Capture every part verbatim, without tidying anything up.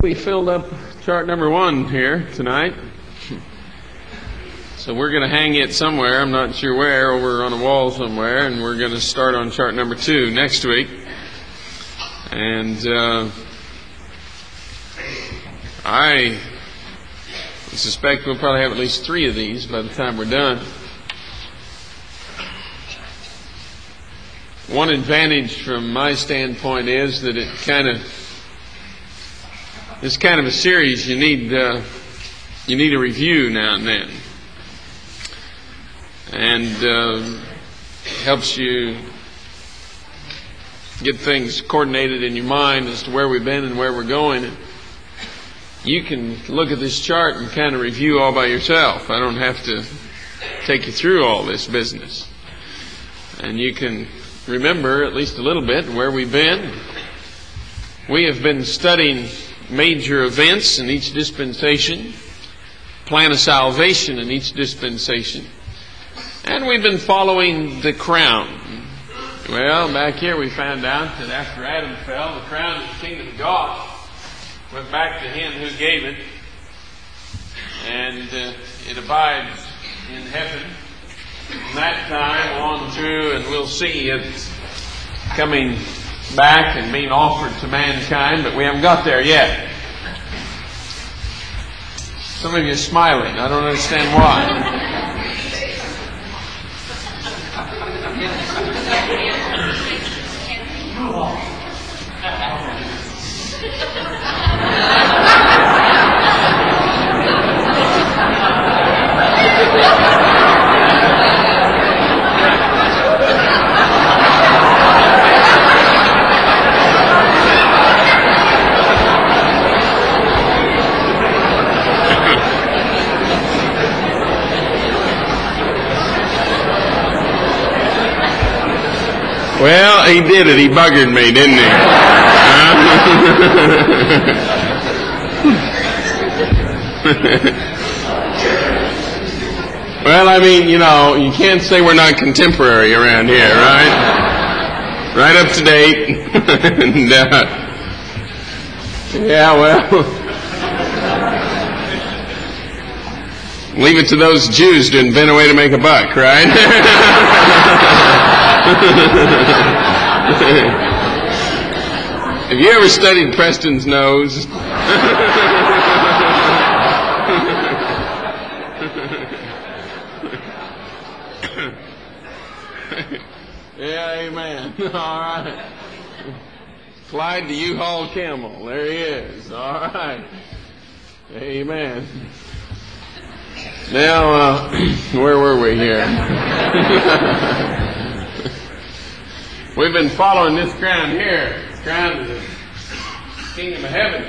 We filled up chart number one here tonight. So we're going to hang it somewhere, I'm not sure where, over on a wall somewhere, and we're going to start on chart number two next week. And uh, I suspect we'll probably have at least three of these by the time we're done. One advantage from my standpoint is that it kind of, this kind of a series, you need uh, you need a review now and then, and uh, helps you get things coordinated in your mind as to where we've been and where we're going. And you can look at this chart and kind of review all by yourself. I don't have to take you through all this business, and you can remember at least a little bit where we've been. We have been studying major events in each dispensation, plan of salvation in each dispensation, and we've been following the crown. Well, back here we found out that after Adam fell, the crown of the kingdom of God went back to him who gave it, and uh, it abides in heaven from that time on through, and we'll see it coming back and being offered to mankind, but we haven't got there yet. Some of you are smiling. I don't understand why. Well, he did it. He buggered me, didn't he? Well, I mean, you know, you can't say we're not contemporary around here, right? Right up to date. and, uh, yeah, well, leave it to those Jews to invent a way to make a buck, right? Have you ever studied Preston's nose? Yeah, amen. All right. Clyde the U-Haul Camel. There he is. All right. Amen. Now, uh, where were we here? We've been following this crown here, the crown of the kingdom of heaven.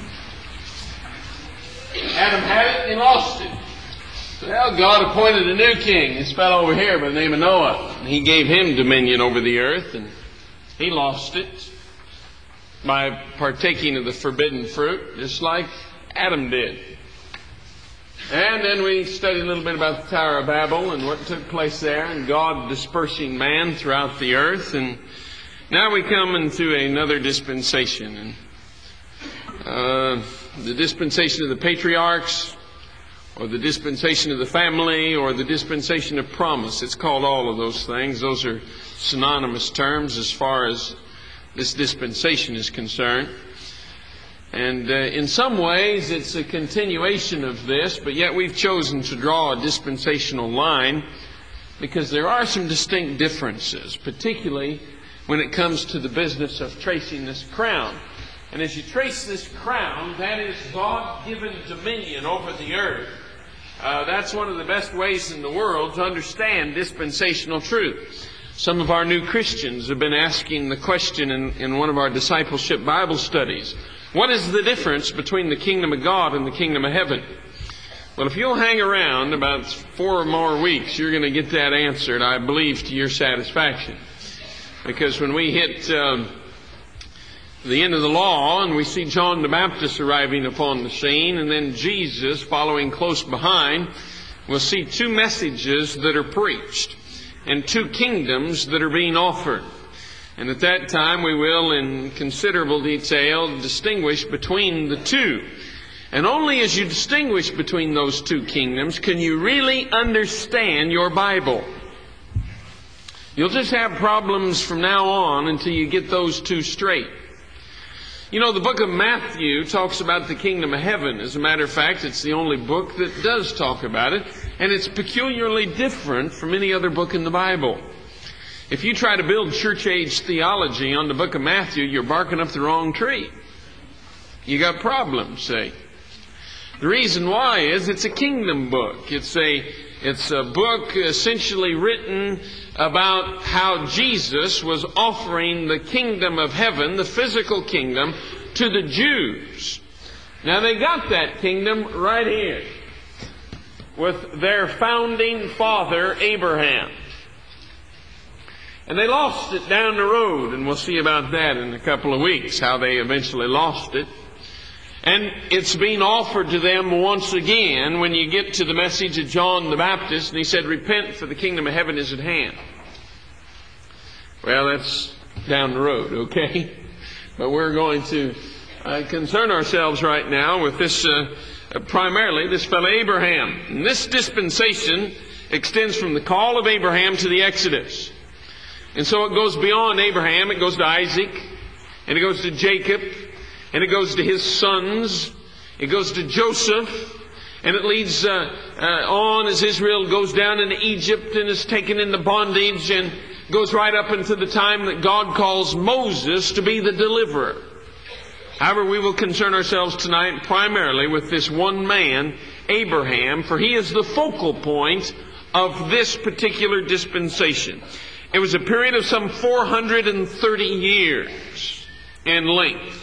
Adam had it and he lost it. Well, God appointed a new king, this fellow over here by the name of Noah. He gave him dominion over the earth, and he lost it by partaking of the forbidden fruit, just like Adam did. And then we studied a little bit about the Tower of Babel and what took place there, and God dispersing man throughout the earth. And now we come into another dispensation, and uh, the dispensation of the patriarchs, or the dispensation of the family, or the dispensation of promise. It's called all of those things. Those are synonymous terms as far as this dispensation is concerned. And uh, in some ways it's a continuation of this, but yet we've chosen to draw a dispensational line because there are some distinct differences, particularly when it comes to the business of tracing this crown. And as you trace this crown, that is God-given dominion over the earth. Uh, that's one of the best ways in the world to understand dispensational truth. Some of our new Christians have been asking the question in, in one of our discipleship Bible studies. What is the difference between the kingdom of God and the kingdom of heaven? Well, if you'll hang around about four or more weeks, you're going to get that answered, I believe, to your satisfaction. Because when we hit uh, the end of the law and we see John the Baptist arriving upon the scene and then Jesus following close behind, we'll see two messages that are preached and two kingdoms that are being offered. And at that time we will, in considerable detail, distinguish between the two. And only as you distinguish between those two kingdoms can you really understand your Bible. You'll just have problems from now on until you get those two straight. You know, the book of Matthew talks about the kingdom of heaven. As a matter of fact, it's the only book that does talk about it. And it's peculiarly different from any other book in the Bible. If you try to build church-age theology on the book of Matthew, you're barking up the wrong tree. You got problems, see. The reason why is it's a kingdom book. It's a, it's a book essentially written about how Jesus was offering the kingdom of heaven, the physical kingdom, to the Jews. Now they got that kingdom right here with their founding father, Abraham. And they lost it down the road, and we'll see about that in a couple of weeks, how they eventually lost it. And it's being offered to them once again when you get to the message of John the Baptist, and he said, "Repent, for the kingdom of heaven is at hand." Well, that's down the road, okay? But we're going to uh, concern ourselves right now with this, uh, primarily this fellow Abraham. And this dispensation extends from the call of Abraham to the Exodus. And so it goes beyond Abraham. It goes to Isaac, and it goes to Jacob, and it goes to his sons. It goes to Joseph, and it leads uh, uh, on as Israel goes down into Egypt and is taken into bondage, and goes right up into the time that God calls Moses to be the deliverer. However, we will concern ourselves tonight primarily with this one man, Abraham, for he is the focal point of this particular dispensation. It was a period of some four hundred thirty years in length.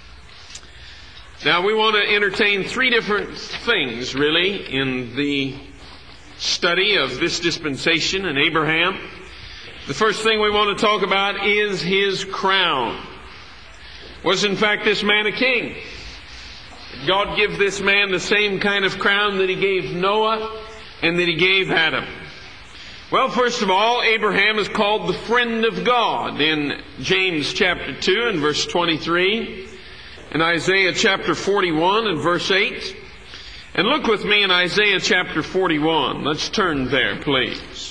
Now we want to entertain three different things really in the study of this dispensation and Abraham. The first thing we want to talk about is his crown. Was in fact this man a king? Did God give this man the same kind of crown that he gave Noah and that he gave Adam? Well, first of all, Abraham is called the friend of God in James chapter two and verse twenty-three, and Isaiah chapter forty-one and verse eight. And look with me in Isaiah chapter forty-one. Let's turn there, please.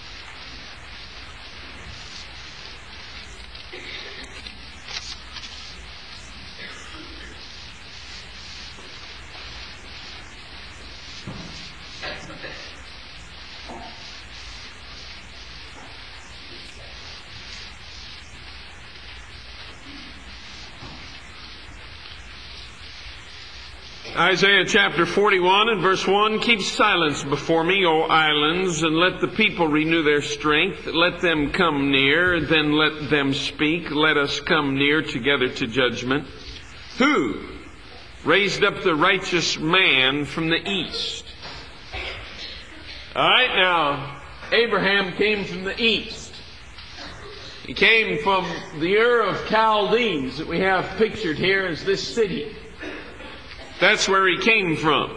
Isaiah chapter forty-one and verse one, "Keep silence before me, O islands, and let the people renew their strength. Let them come near, then let them speak. Let us come near together to judgment. Who raised up the righteous man from the east?" All right, now, Abraham came from the east. He came from the Ur of Chaldees that we have pictured here as this city. That's where he came from.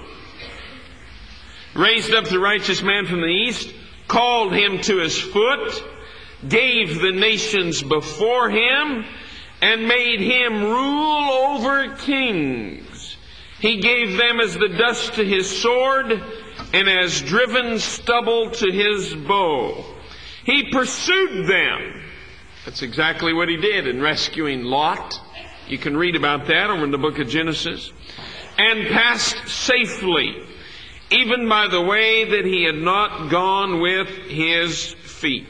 Raised up the righteous man from the east, called him to his foot, gave the nations before him, and made him rule over kings. He gave them as the dust to his sword, and as driven stubble to his bow. He pursued them. That's exactly what he did in rescuing Lot. You can read about that over in the book of Genesis. And passed safely, even by the way that he had not gone with his feet.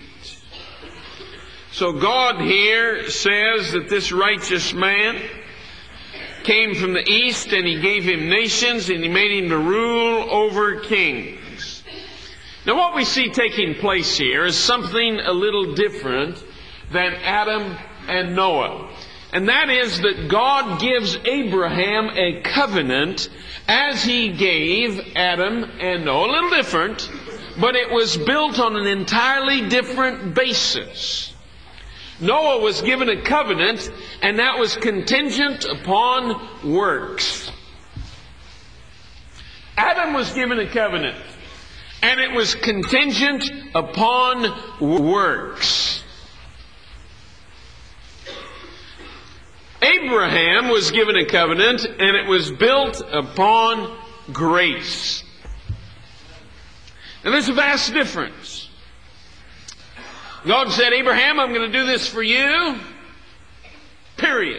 So God here says that this righteous man came from the east, and he gave him nations, and he made him to rule over kings. Now what we see taking place here is something a little different than Adam and Noah. And that is that God gives Abraham a covenant as he gave Adam and Noah. A little different, but it was built on an entirely different basis. Noah was given a covenant, and that was contingent upon works. Adam was given a covenant, and it was contingent upon works. Abraham was given a covenant, and it was built upon grace. Now there's a vast difference. God said, Abraham, I'm going to do this for you. Period.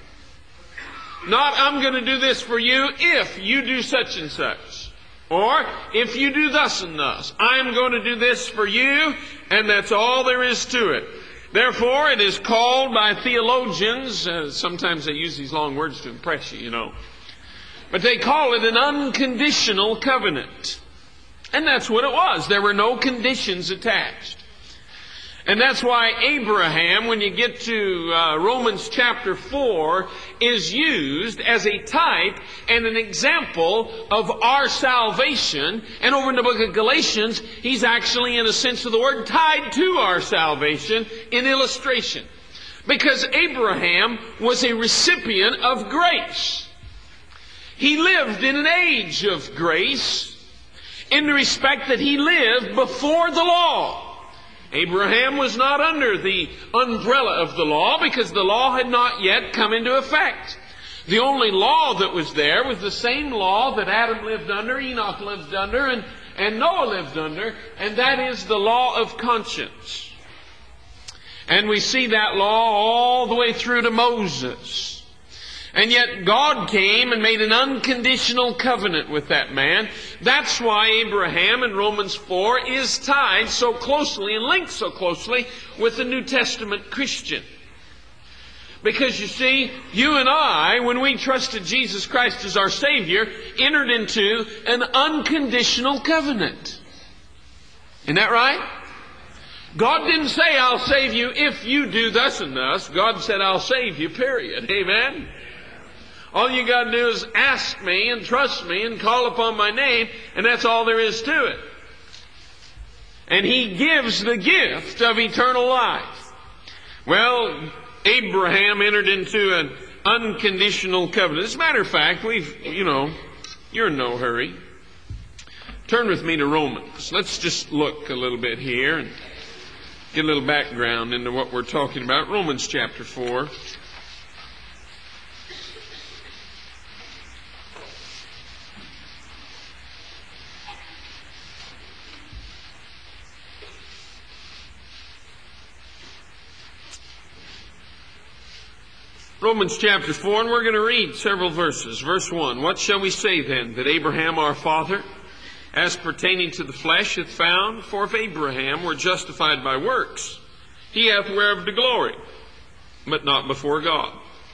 Not, I'm going to do this for you if you do such and such. Or, if you do thus and thus. I'm going to do this for you, and that's all there is to it. Therefore, it is called by theologians, uh, sometimes they use these long words to impress you, you know. But they call it an unconditional covenant. And that's what it was. There were no conditions attached. And that's why Abraham, when you get to uh, Romans chapter four, is used as a type and an example of our salvation. And over in the book of Galatians, he's actually, in a sense of the word, tied to our salvation in illustration. Because Abraham was a recipient of grace. He lived in an age of grace in the respect that he lived before the law. Abraham was not under the umbrella of the law because the law had not yet come into effect. The only law that was there was the same law that Adam lived under, Enoch lived under, and, and Noah lived under, and that is the law of conscience. And we see that law all the way through to Moses. And yet God came and made an unconditional covenant with that man. That's why Abraham in Romans four is tied so closely and linked so closely with the New Testament Christian. Because you see, you and I, when we trusted Jesus Christ as our Savior, entered into an unconditional covenant. Isn't that right? God didn't say, I'll save you if you do thus and thus. God said, I'll save you, period. Amen? All you got to do is ask me and trust me and call upon my name, and that's all there is to it. And He gives the gift of eternal life. Well, Abraham entered into an unconditional covenant. As a matter of fact, we've, you know, you're in no hurry. Turn with me to Romans. Let's just look a little bit here and get a little background into what we're talking about. Romans chapter four. Romans chapter four, and we're going to read several verses. Verse one, what shall we say then, that Abraham our father, as pertaining to the flesh, hath found? For if Abraham were justified by works, he hath whereof to glory, but not before God.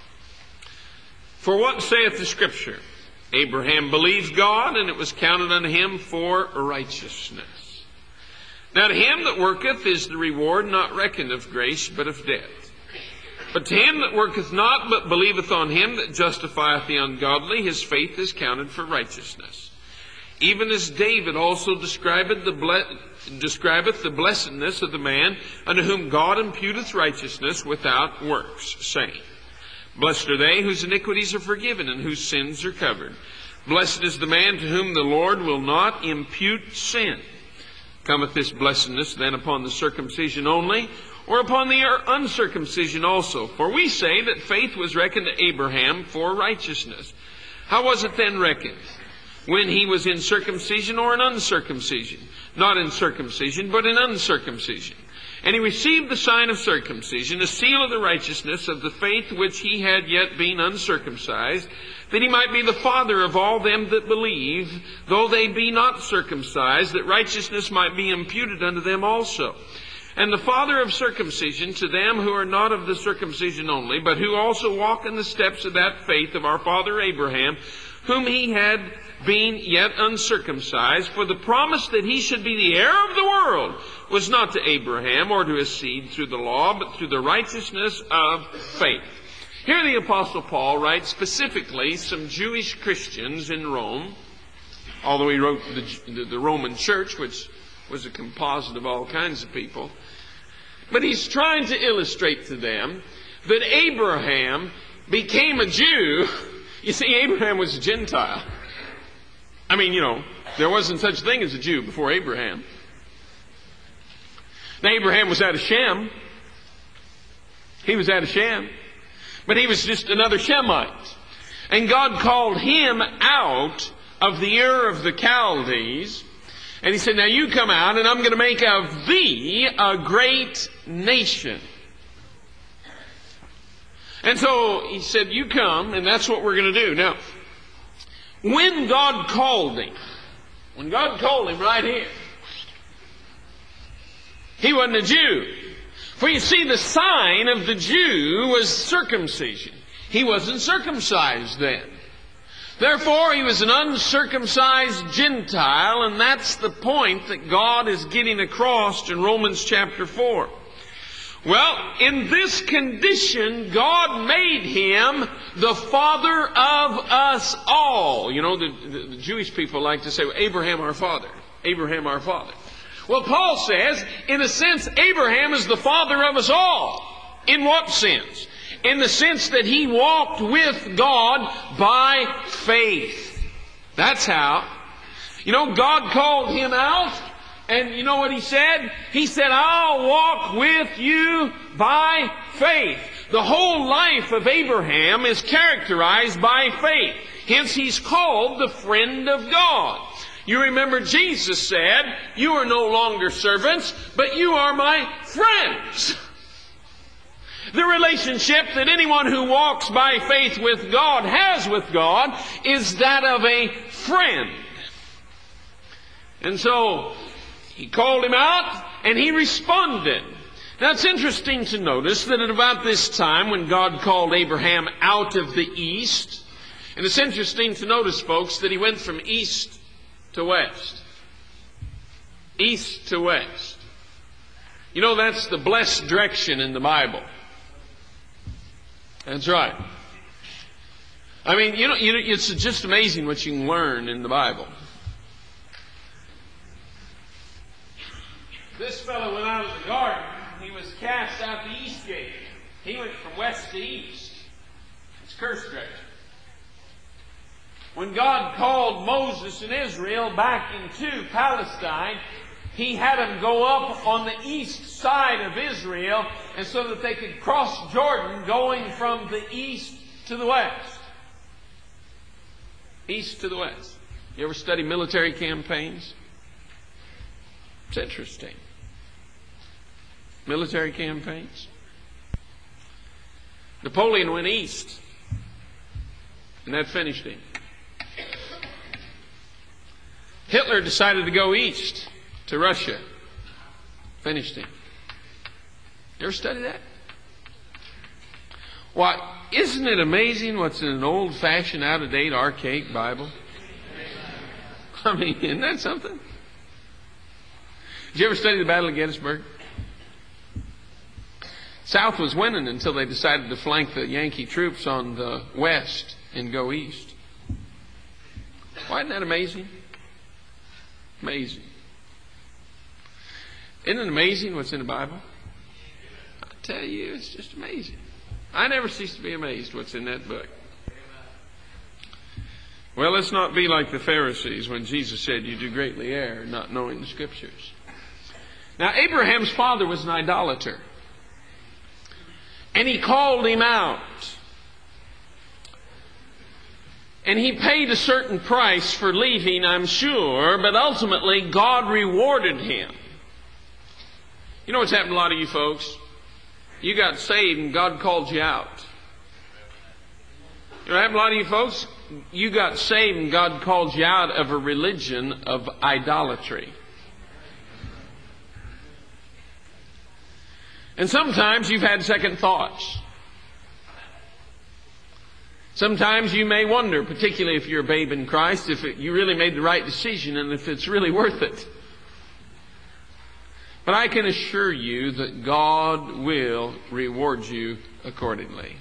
For what saith the Scripture? Abraham believed God, and it was counted unto him for righteousness. Now to him that worketh is the reward not reckoned of grace, but of debt. But to him that worketh not, but believeth on him that justifieth the ungodly, his faith is counted for righteousness. Even as David also describeth the, ble- describeth the blessedness of the man unto whom God imputeth righteousness without works, saying, Blessed are they whose iniquities are forgiven and whose sins are covered. Blessed is the man to whom the Lord will not impute sin. Cometh this blessedness then upon the circumcision only, or upon the uncircumcision also? For we say that faith was reckoned to Abraham for righteousness. How was it then reckoned? When he was in circumcision or in uncircumcision? Not in circumcision, but in uncircumcision. And he received the sign of circumcision, a seal of the righteousness of the faith which he had yet been uncircumcised, that he might be the father of all them that believe, though they be not circumcised, that righteousness might be imputed unto them also. And the father of circumcision to them who are not of the circumcision only, but who also walk in the steps of that faith of our father Abraham, whom he had been yet uncircumcised. For the promise that he should be the heir of the world was not to Abraham or to his seed through the law, but through the righteousness of faith. Here the Apostle Paul writes specifically some Jewish Christians in Rome, although he wrote the, the, the Roman church, which was a composite of all kinds of people. But he's trying to illustrate to them that Abraham became a Jew. You see, Abraham was a Gentile. I mean, you know, there wasn't such a thing as a Jew before Abraham. Now, Abraham was out of Shem. He was out of Shem. But he was just another Shemite. And God called him out of the Ur of the Chaldees. And he said, now you come out and I'm going to make of thee a great nation. And so he said, you come, and that's what we're going to do. Now, when God called him, when God called him right here, he wasn't a Jew. For you see, the sign of the Jew was circumcision. He wasn't circumcised then. Therefore, he was an uncircumcised Gentile, and that's the point that God is getting across in Romans chapter four. Well, in this condition, God made him the father of us all. You know, the, the, the Jewish people like to say, Abraham our father. Abraham our father. Well, Paul says, in a sense, Abraham is the father of us all. In what sense? In the sense that he walked with God by faith. That's how. You know, God called him out, and you know what he said? He said, I'll walk with you by faith. The whole life of Abraham is characterized by faith. Hence, he's called the friend of God. You remember Jesus said, you are no longer servants, but you are my friends. The relationship that anyone who walks by faith with God has with God is that of a friend. And so, he called him out, and he responded. Now, it's interesting to notice that at about this time, when God called Abraham out of the east, and it's interesting to notice, folks, that he went from east to west. East to west. You know, that's the blessed direction in the Bible. That's right. I mean, you know, you know, it's just amazing what you can learn in the Bible. This fellow went out of the garden. He was cast out the east gate. He went from west to east. It's curse direction. When God called Moses and Israel back into Palestine, He had them go up on the east side of Israel, and so that they could cross Jordan going from the east to the west. East to the west. You ever study military campaigns? It's interesting. Military campaigns. Napoleon went east, and that finished him. Hitler decided to go east to Russia. Finished him. You ever study that? Why, isn't it amazing what's in an old-fashioned, out-of-date, archaic Bible? I mean, isn't that something? Did you ever study the Battle of Gettysburg? South was winning until they decided to flank the Yankee troops on the west and go east. Why, isn't that amazing? Amazing. Isn't it amazing what's in the Bible? I tell you, it's just amazing. I never cease to be amazed what's in that book. Well, let's not be like the Pharisees when Jesus said, you do greatly err, not knowing the Scriptures. Now, Abraham's father was an idolater. And he called him out. And he paid a certain price for leaving, I'm sure, but ultimately God rewarded him. You know what's happened to a lot of you folks? You got saved and God called you out. You know what happened to a lot of you folks? You got saved and God called you out of a religion of idolatry. And sometimes you've had second thoughts. Sometimes you may wonder, particularly if you're a babe in Christ, if it, you really made the right decision and if it's really worth it. But I can assure you that God will reward you accordingly.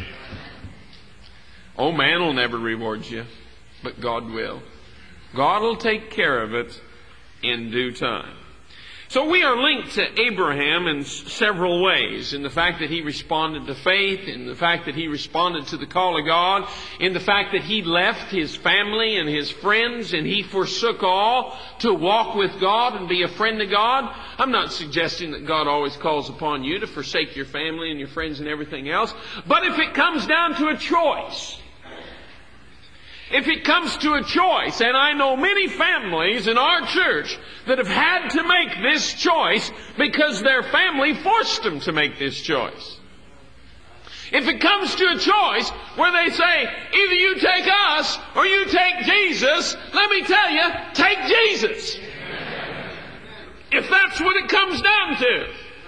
Oh, man will never reward you, but God will. God will take care of it in due time. So we are linked to Abraham in several ways. In the fact that he responded to faith, in the fact that he responded to the call of God, in the fact that he left his family and his friends and he forsook all to walk with God and be a friend of God. I'm not suggesting that God always calls upon you to forsake your family and your friends and everything else. But if it comes down to a choice, if it comes to a choice, and I know many families in our church that have had to make this choice because their family forced them to make this choice. If it comes to a choice where they say, either you take us or you take Jesus, let me tell you, take Jesus. If that's what it comes down to.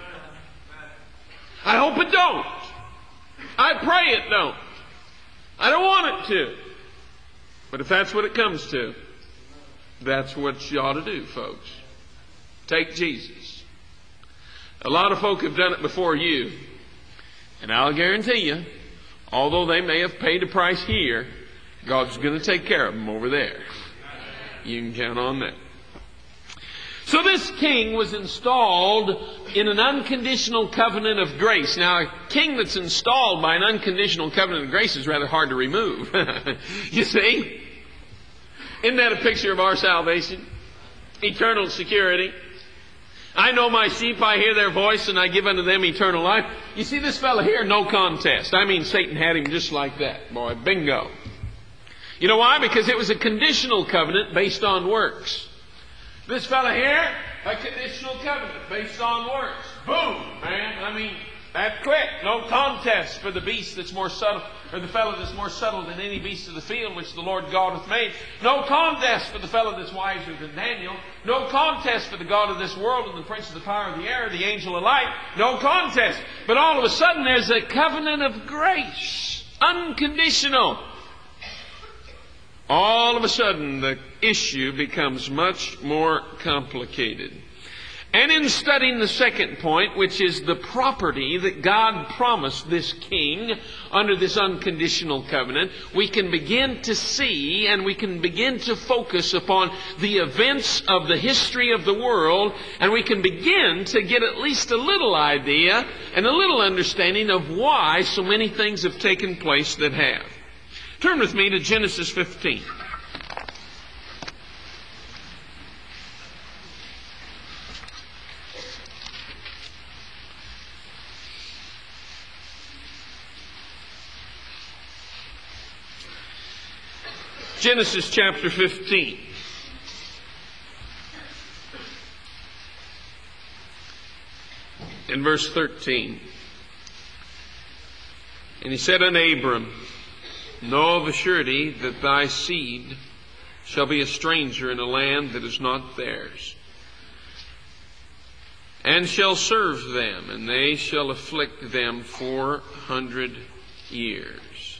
I hope it don't. I pray it don't. I don't want it to. But if that's what it comes to, that's what you ought to do, folks. Take Jesus. A lot of folk have done it before you. And I'll guarantee you, although they may have paid a price here, God's going to take care of them over there. You can count on that. So this king was installed in an unconditional covenant of grace. Now, a king that's installed by an unconditional covenant of grace is rather hard to remove. You see? Isn't that a picture of our salvation? Eternal security. I know my sheep, I hear their voice, and I give unto them eternal life. You see this fellow here? No contest. I mean, Satan had him just like that. Boy, bingo. You know why? Because it was a conditional covenant based on works. This fellow here, a conditional covenant based on works. Boom, man. I mean, that quick. No contest for the beast that's more subtle, or the fellow that's more subtle than any beast of the field which the Lord God hath made. No contest for the fellow that's wiser than Daniel. No contest for the God of this world and the prince of the power of the air, the angel of light. No contest. But all of a sudden there's a covenant of grace. Unconditional. All of a sudden the issue becomes much more complicated. And in studying the second point, which is the property that God promised this king under this unconditional covenant, we can begin to see and we can begin to focus upon the events of the history of the world, and we can begin to get at least a little idea and a little understanding of why so many things have taken place that have. Turn with me to Genesis fifteen. Genesis chapter fifteen. In verse thirteen. And he said unto Abram, know of a surety that thy seed shall be a stranger in a land that is not theirs, and shall serve them, and they shall afflict them four hundred years.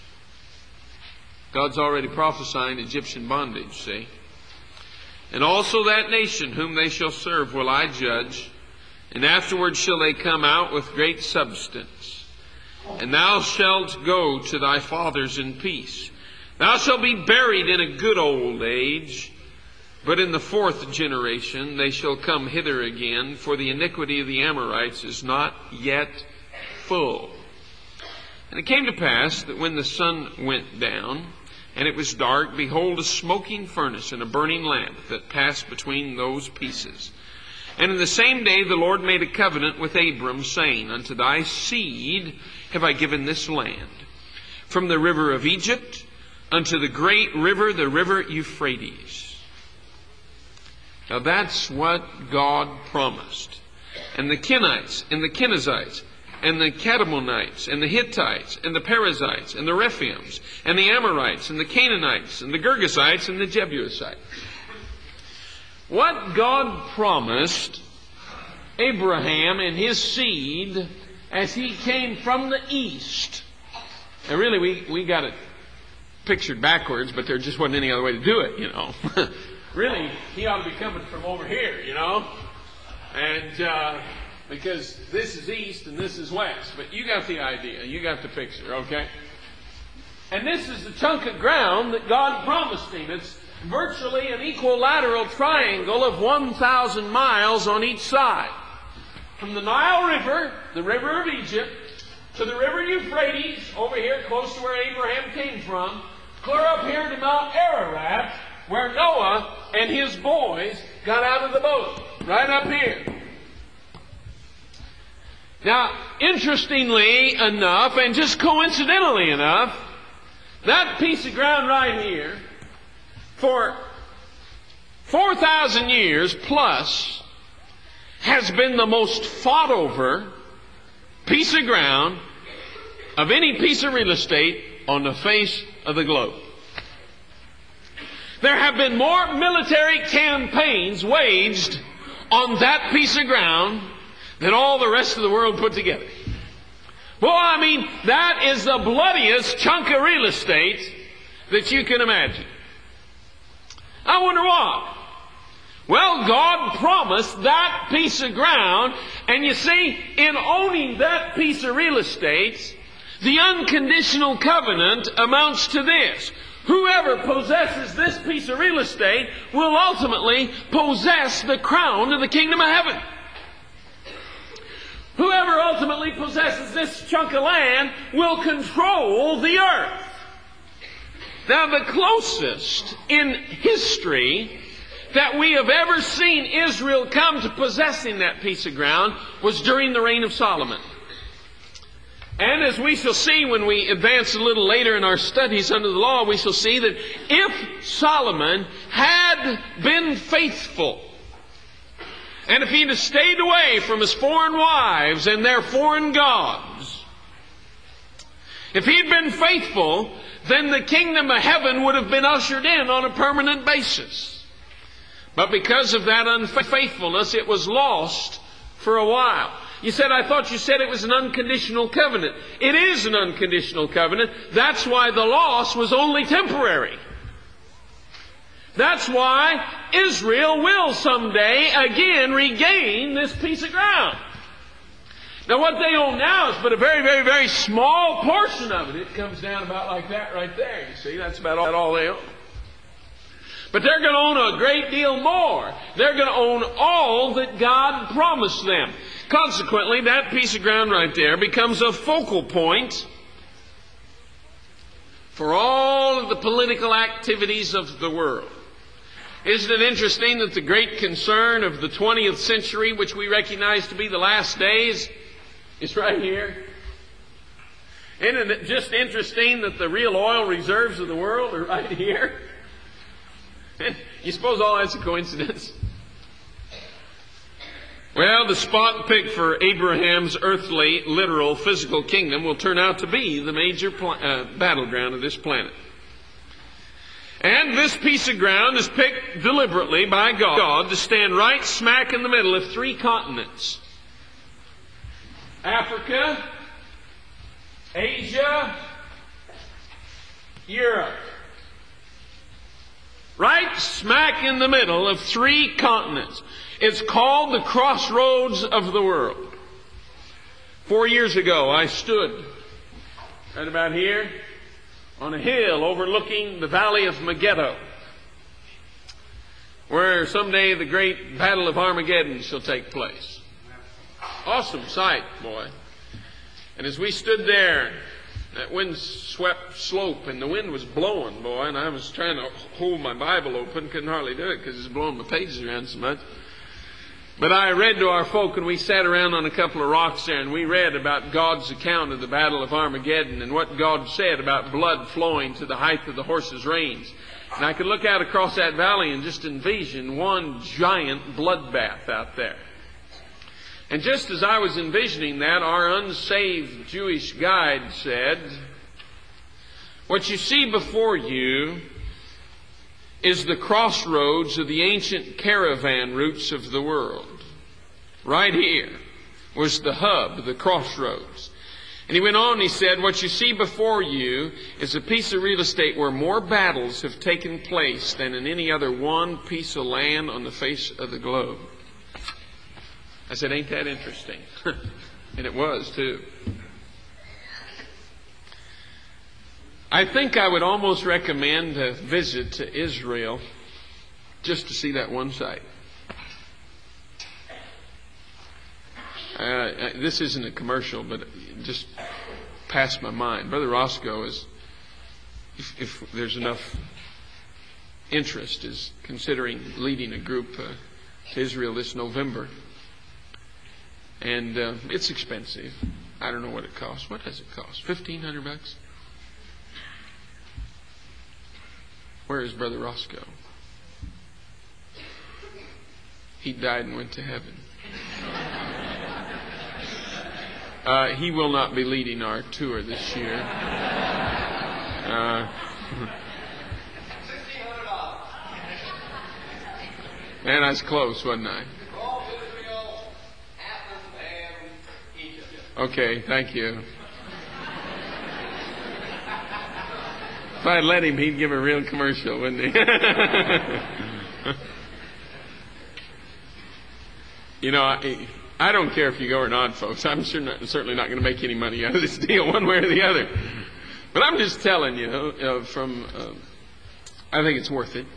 God's already prophesying Egyptian bondage, see? And also that nation whom they shall serve will I judge, and afterwards shall they come out with great substance. And thou shalt go to thy fathers in peace. Thou shalt be buried in a good old age, but in the fourth generation they shall come hither again, for the iniquity of the Amorites is not yet full. And it came to pass that when the sun went down, and it was dark, behold, a smoking furnace and a burning lamp that passed between those pieces. And in the same day the Lord made a covenant with Abram, saying, unto thy seed have I given this land, from the river of Egypt unto the great river, the river Euphrates. Now that's what God promised. And the Kenites and the Kenizzites and the Kadmonites, and the Hittites, and the Perizzites, and the Rephaims, and the Amorites, and the Canaanites, and the Girgashites, and the Jebusites. What God promised Abraham and his seed as he came from the east. And really, we, we got it pictured backwards, but there just wasn't any other way to do it, you know. Really, he ought to be coming from over here, you know. And, uh... because this is east and this is west. But you got the idea. You got the picture, okay? And this is the chunk of ground that God promised him. It's virtually an equilateral triangle of one thousand miles on each side. From the Nile River, the river of Egypt, to the river Euphrates, over here close to where Abraham came from, clear up here to Mount Ararat, where Noah and his boys got out of the boat, right up here. Now, interestingly enough, and just coincidentally enough, that piece of ground right here, for four thousand years plus, has been the most fought over piece of ground of any piece of real estate on the face of the globe. There have been more military campaigns waged on that piece of ground than all the rest of the world put together. Well, I mean, that is the bloodiest chunk of real estate that you can imagine. I wonder why. Well, God promised that piece of ground, and you see, in owning that piece of real estate, the unconditional covenant amounts to this. Whoever possesses this piece of real estate will ultimately possess the crown of the kingdom of heaven. Whoever ultimately possesses this chunk of land will control the earth. Now, the closest in history that we have ever seen Israel come to possessing that piece of ground was during the reign of Solomon. And as we shall see when we advance a little later in our studies under the law, we shall see that if Solomon had been faithful, and if he'd have stayed away from his foreign wives and their foreign gods, if he'd been faithful, then the kingdom of heaven would have been ushered in on a permanent basis. But because of that unfaithfulness, it was lost for a while. You said, I thought you said it was an unconditional covenant. It is an unconditional covenant. That's why the loss was only temporary. That's why Israel will someday again regain this piece of ground. Now what they own now is but a very, very, very small portion of it. It comes down about like that right there. You see, that's about all, all they own. But they're going to own a great deal more. They're going to own all that God promised them. Consequently, that piece of ground right there becomes a focal point for all of the political activities of the world. Isn't it interesting that the great concern of the twentieth century, which we recognize to be the last days, is right here? Isn't it just interesting that the real oil reserves of the world are right here? You suppose all that's a coincidence? Well, the spot picked for Abraham's earthly, literal, physical kingdom will turn out to be the major pl- uh, battleground of this planet. And this piece of ground is picked deliberately by God to stand right smack in the middle of three continents. Africa, Asia, Europe. Right smack in the middle of three continents. It's called the crossroads of the world. Four years ago, I stood right about here on a hill overlooking the valley of Megiddo, where someday the great battle of Armageddon shall take place. Awesome sight, boy. And as we stood there, that wind-swept slope, and the wind was blowing, boy, and I was trying to hold my Bible open, couldn't hardly do it because it's blowing my pages around so much. But I read to our folk, and we sat around on a couple of rocks there, and we read about God's account of the Battle of Armageddon and what God said about blood flowing to the height of the horse's reins. And I could look out across that valley and just envision one giant bloodbath out there. And just as I was envisioning that, our unsaved Jewish guide said, what you see before you is the crossroads of the ancient caravan routes of the world. Right here was the hub, the crossroads. And he went on and he said, what you see before you is a piece of real estate where more battles have taken place than in any other one piece of land on the face of the globe. I said, ain't that interesting? And it was, too. I think I would almost recommend a visit to Israel just to see that one site. Uh, this isn't a commercial, but it just passed my mind. Brother Roscoe is, if, if there's enough interest, is considering leading a group uh, to Israel this November. And uh, it's expensive. I don't know what it costs. What does it cost? Fifteen hundred bucks? Where is Brother Roscoe? He died and went to heaven. Uh, he will not be leading our tour this year. Uh, and I was close, wasn't I? Okay, thank you. If I'd let him, he'd give a real commercial, wouldn't he? You know, I, I don't care if you go or not, folks. I'm sure not, certainly not going to make any money out of this deal one way or the other. But I'm just telling you, uh, from, uh, I think it's worth it.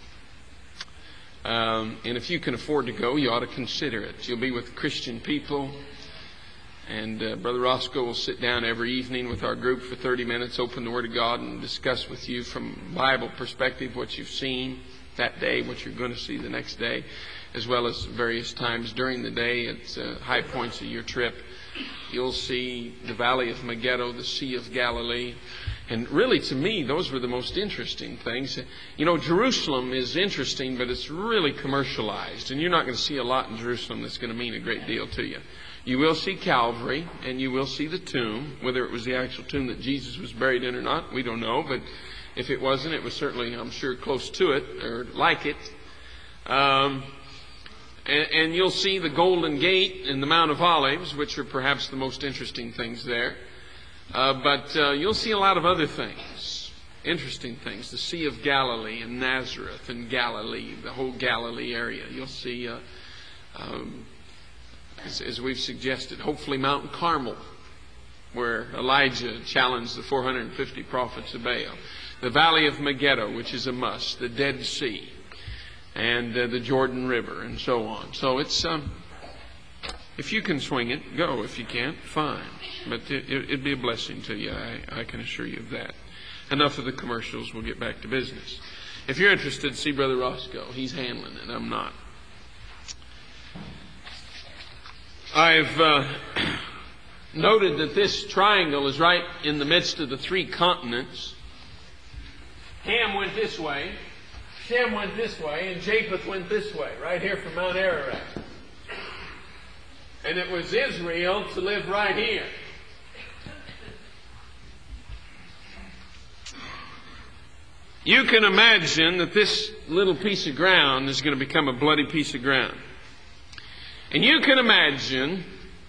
Um, and if you can afford to go, you ought to consider it. You'll be with Christian people. And uh, Brother Roscoe will sit down every evening with our group for thirty minutes, open the Word of God, and discuss with you from Bible perspective what you've seen that day, what you're going to see the next day, as well as various times during the day at uh, high points of your trip. You'll see the Valley of Megiddo, the Sea of Galilee. And really, to me, those were the most interesting things. You know, Jerusalem is interesting, but it's really commercialized. And you're not going to see a lot in Jerusalem that's going to mean a great deal to you. You will see Calvary, and you will see the tomb. Whether it was the actual tomb that Jesus was buried in or not, we don't know. But if it wasn't, it was certainly, I'm sure, close to it, or like it. Um, and, and you'll see the Golden Gate and the Mount of Olives, which are perhaps the most interesting things there. Uh, but uh, you'll see a lot of other things, interesting things. The Sea of Galilee and Nazareth and Galilee, the whole Galilee area. You'll see... Uh, um, As, as we've suggested, hopefully Mount Carmel, where Elijah challenged the four hundred fifty prophets of Baal. The Valley of Megiddo, which is a must. The Dead Sea. And uh, the Jordan River, and so on. So it's, um, if you can swing it, go. If you can't, fine. But it, it, it'd be a blessing to you, I, I can assure you of that. Enough of the commercials. We'll get back to business. If you're interested, see Brother Roscoe. He's handling it. I'm not. I've uh, noted that this triangle is right in the midst of the three continents. Ham went this way, Shem went this way, and Japheth went this way, right here from Mount Ararat. And it was Israel to live right here. You can imagine that this little piece of ground is going to become a bloody piece of ground. And you can imagine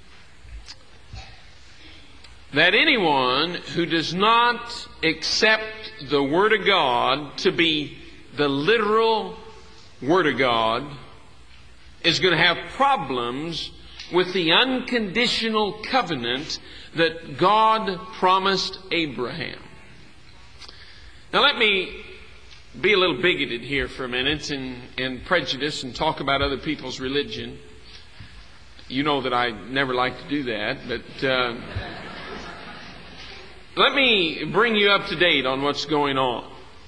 that anyone who does not accept the Word of God to be the literal Word of God is going to have problems with the unconditional covenant that God promised Abraham. Now let me be a little bigoted here for a minute and, and prejudice and talk about other people's religion. You know that I never like to do that, but uh, let me bring you up to date on what's going on.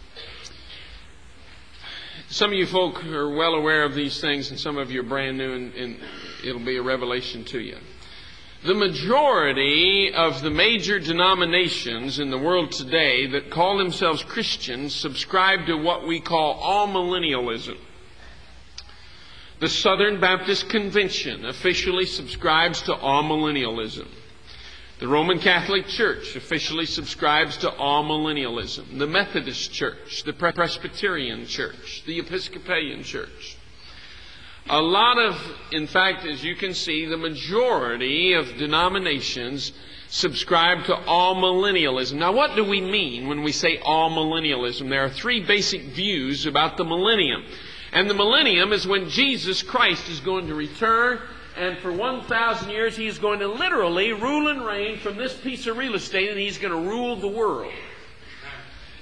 Some of you folk are well aware of these things, and some of you are brand new, and, and it'll be a revelation to you. The majority of the major denominations in the world today that call themselves Christians subscribe to what we call amillennialism. The Southern Baptist Convention officially subscribes to amillennialism. The Roman Catholic Church officially subscribes to amillennialism. The Methodist Church, the Presbyterian Church, the Episcopalian Church. A lot of, in fact, as you can see, the majority of denominations subscribe to amillennialism. Now, what do we mean when we say amillennialism? There are three basic views about the millennium. And the millennium is when Jesus Christ is going to return, and for one thousand years He is going to literally rule and reign from this piece of real estate, and He's going to rule the world.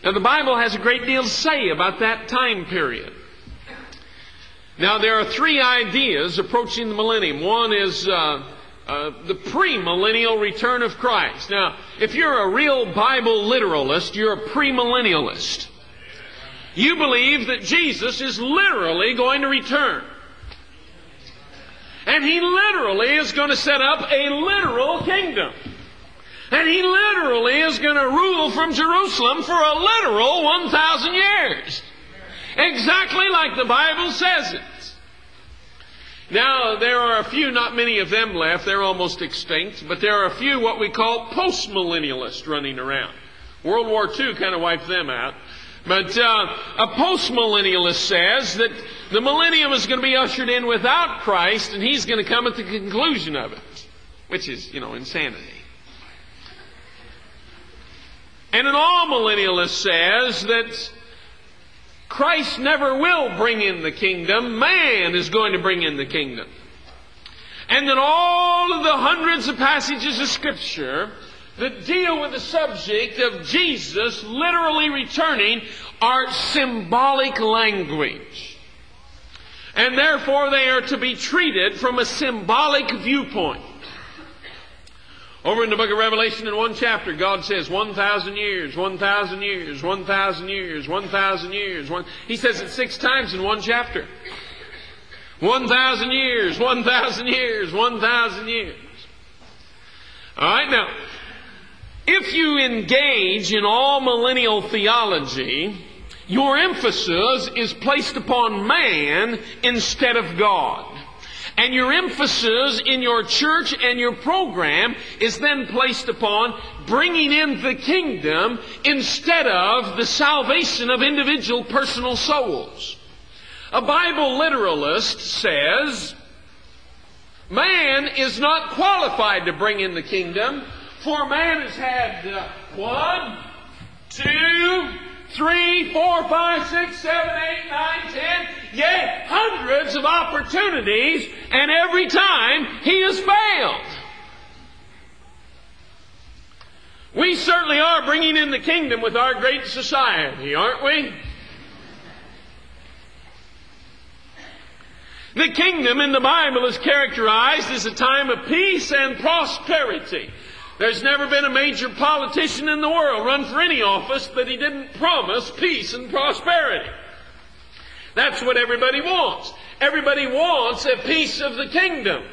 Now, the Bible has a great deal to say about that time period. Now, there are three ideas approaching the millennium. One is uh, uh, the premillennial return of Christ. Now, if you're a real Bible literalist, you're a premillennialist. You believe that Jesus is literally going to return. And He literally is going to set up a literal kingdom. And He literally is going to rule from Jerusalem for a literal one thousand years. Exactly like the Bible says it. Now, there are a few, not many of them left. They're almost extinct. But there are a few what we call postmillennialists running around. World War Two kind of wiped them out. But uh, a postmillennialist says that the millennium is going to be ushered in without Christ, and He's going to come at the conclusion of it, which is, you know, insanity. And an all-millennialist says that Christ never will bring in the kingdom. Man is going to bring in the kingdom. And that all of the hundreds of passages of Scripture that deal with the subject of Jesus literally returning are symbolic language. And therefore they are to be treated from a symbolic viewpoint. Over in the book of Revelation in one chapter, God says one thousand years, one thousand years, one thousand years, one thousand years. One, he says it six times in one chapter. One thousand years, one thousand years, one thousand years. All right, now, if you engage in all millennial theology, your emphasis is placed upon man instead of God. And your emphasis in your church and your program is then placed upon bringing in the kingdom instead of the salvation of individual personal souls. A Bible literalist says, man is not qualified to bring in the kingdom, for man has had uh, one, two, three, four, five, six, seven, eight, nine, ten, yea, hundreds of opportunities, and every time he has failed. We certainly are bringing in the kingdom with our great society, aren't we? The kingdom in the Bible is characterized as a time of peace and prosperity. There's never been a major politician in the world run for any office that he didn't promise peace and prosperity. That's what everybody wants. Everybody wants a piece of the kingdom.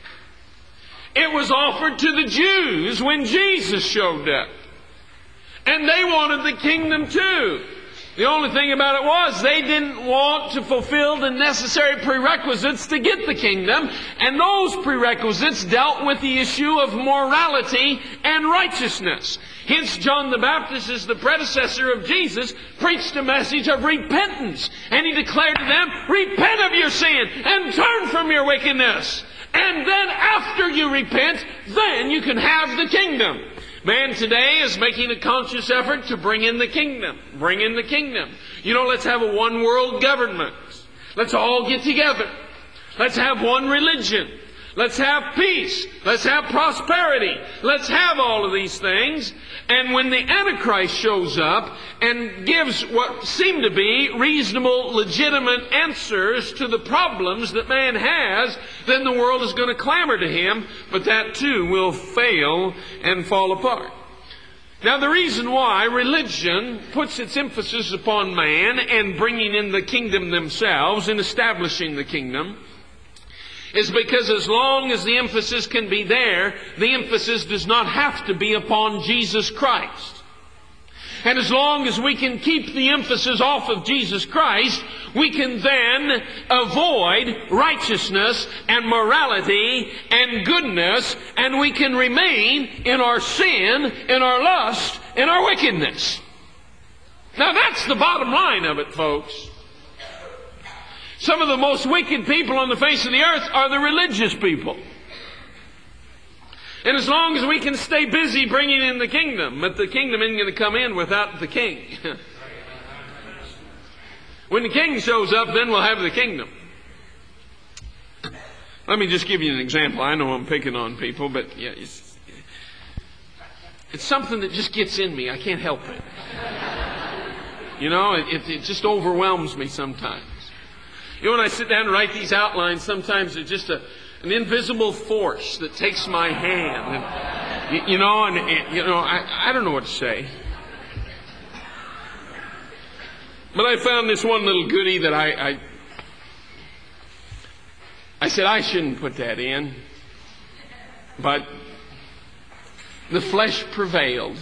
It was offered to the Jews when Jesus showed up. And they wanted the kingdom too. The only thing about it was they didn't want to fulfill the necessary prerequisites to get the kingdom. And those prerequisites dealt with the issue of morality and righteousness. Hence, John the Baptist, as the predecessor of Jesus, preached a message of repentance. And he declared to them, repent of your sin and turn from your wickedness. And then after you repent, then you can have the kingdom. Man today is making a conscious effort to bring in the kingdom. Bring in the kingdom. You know, let's have a one world government. Let's all get together. Let's have one religion. Let's have peace. Let's have prosperity. Let's have all of these things. And when the Antichrist shows up and gives what seem to be reasonable, legitimate answers to the problems that man has, then the world is going to clamor to him, but that too will fail and fall apart. Now, the reason why religion puts its emphasis upon man and bringing in the kingdom themselves and establishing the kingdom is because as long as the emphasis can be there, the emphasis does not have to be upon Jesus Christ. And as long as we can keep the emphasis off of Jesus Christ, we can then avoid righteousness and morality and goodness, and we can remain in our sin, in our lust, in our wickedness. Now that's the bottom line of it, folks. Some of the most wicked people on the face of the earth are the religious people. And as long as we can stay busy bringing in the kingdom, but the kingdom isn't going to come in without the king. When the king shows up, then we'll have the kingdom. Let me just give you an example. I know I'm picking on people, but yeah, it's, it's something that just gets in me. I can't help it. You know, it, it just overwhelms me sometimes. You know, when I sit down and write these outlines, sometimes it's just a, an invisible force that takes my hand. And, you, you know, and, and you know, I, I don't know what to say. But I found this one little goodie that I, I, I said I shouldn't put that in. But the flesh prevailed.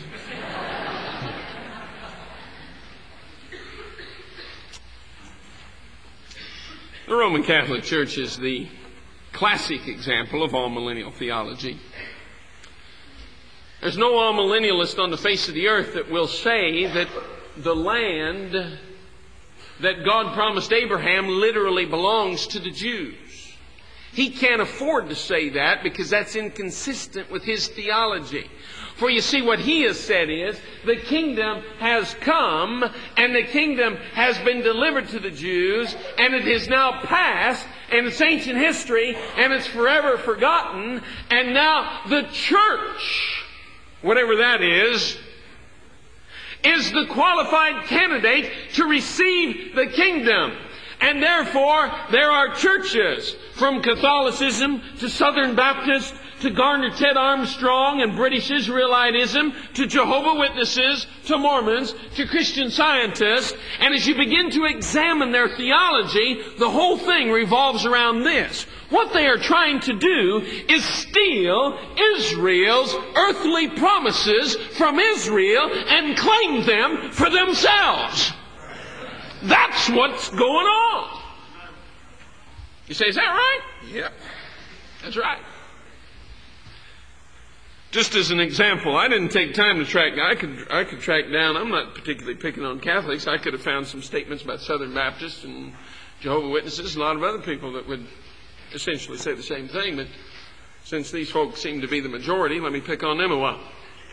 The Roman Catholic Church is the classic example of all-millennial theology. There's no all-millennialist on the face of the earth that will say that the land that God promised Abraham literally belongs to the Jews. He can't afford to say that because that's inconsistent with his theology. For you see, what he has said is, the kingdom has come, and the kingdom has been delivered to the Jews, and it is now past, and it's ancient history, and it's forever forgotten, and now the church, whatever that is, is the qualified candidate to receive the kingdom. And therefore, there are churches, from Catholicism to Southern Baptist to Garner Ted Armstrong and British Israelitism to Jehovah's Witnesses to Mormons to Christian Scientists. And as you begin to examine their theology, the whole thing revolves around this. What they are trying to do is steal Israel's earthly promises from Israel and claim them for themselves. That's what's going on. You say, is that right? Yeah, that's right. Just as an example, I didn't take time to track. I could I could track down. I'm not particularly picking on Catholics. I could have found some statements about Southern Baptists and Jehovah's Witnesses, a lot of other people that would essentially say the same thing. But since these folks seem to be the majority, let me pick on them a while.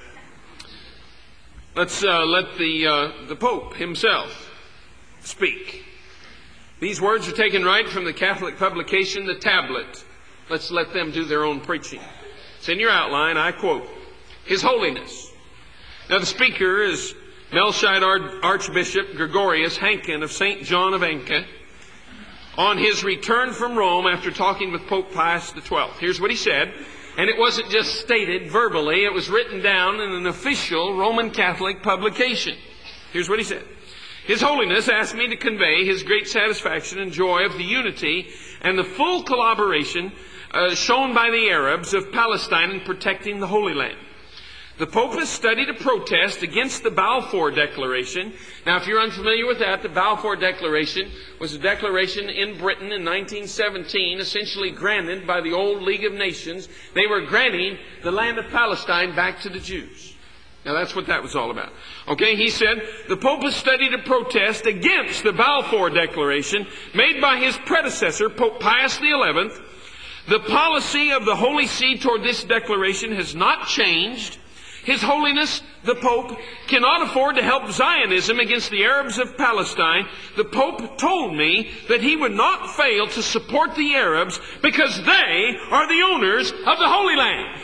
Let's uh, let the uh, the Pope himself speak. These words are taken right from the Catholic publication, The Tablet. Let's let them do their own preaching. It's in your outline. I quote, His Holiness. Now the speaker is Melchite Archbishop Gregorius Hankin of Saint John of Acre on his return from Rome after talking with Pope Pius the twelfth. Here's what he said. And it wasn't just stated verbally. It was written down in an official Roman Catholic publication. Here's what he said. His Holiness asked me to convey his great satisfaction and joy of the unity and the full collaboration uh, shown by the Arabs of Palestine in protecting the Holy Land. The Pope has studied a protest against the Balfour Declaration. Now, if you're unfamiliar with that, the Balfour Declaration was a declaration in Britain in nineteen seventeen, essentially granted by the old League of Nations. They were granting the land of Palestine back to the Jews. Now, that's what that was all about. Okay, he said, the Pope has studied a protest against the Balfour Declaration made by his predecessor, Pope Pius the eleventh. The policy of the Holy See toward this declaration has not changed. His Holiness, the Pope, cannot afford to help Zionism against the Arabs of Palestine. The Pope told me that he would not fail to support the Arabs because they are the owners of the Holy Land.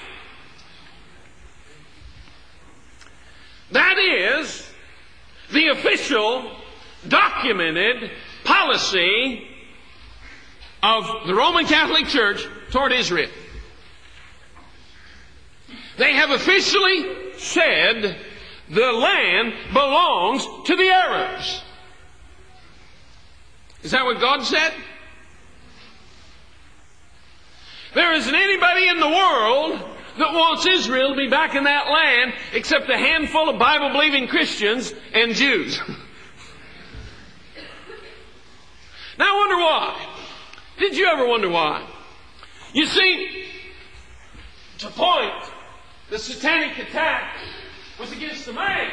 That is the official, documented policy of the Roman Catholic Church toward Israel. They have officially said the land belongs to the Arabs. Is that what God said? There isn't anybody in the world that wants Israel to be back in that land except a handful of Bible-believing Christians and Jews. Now I wonder why. Did you ever wonder why? You see, to point, the satanic attack was against the man.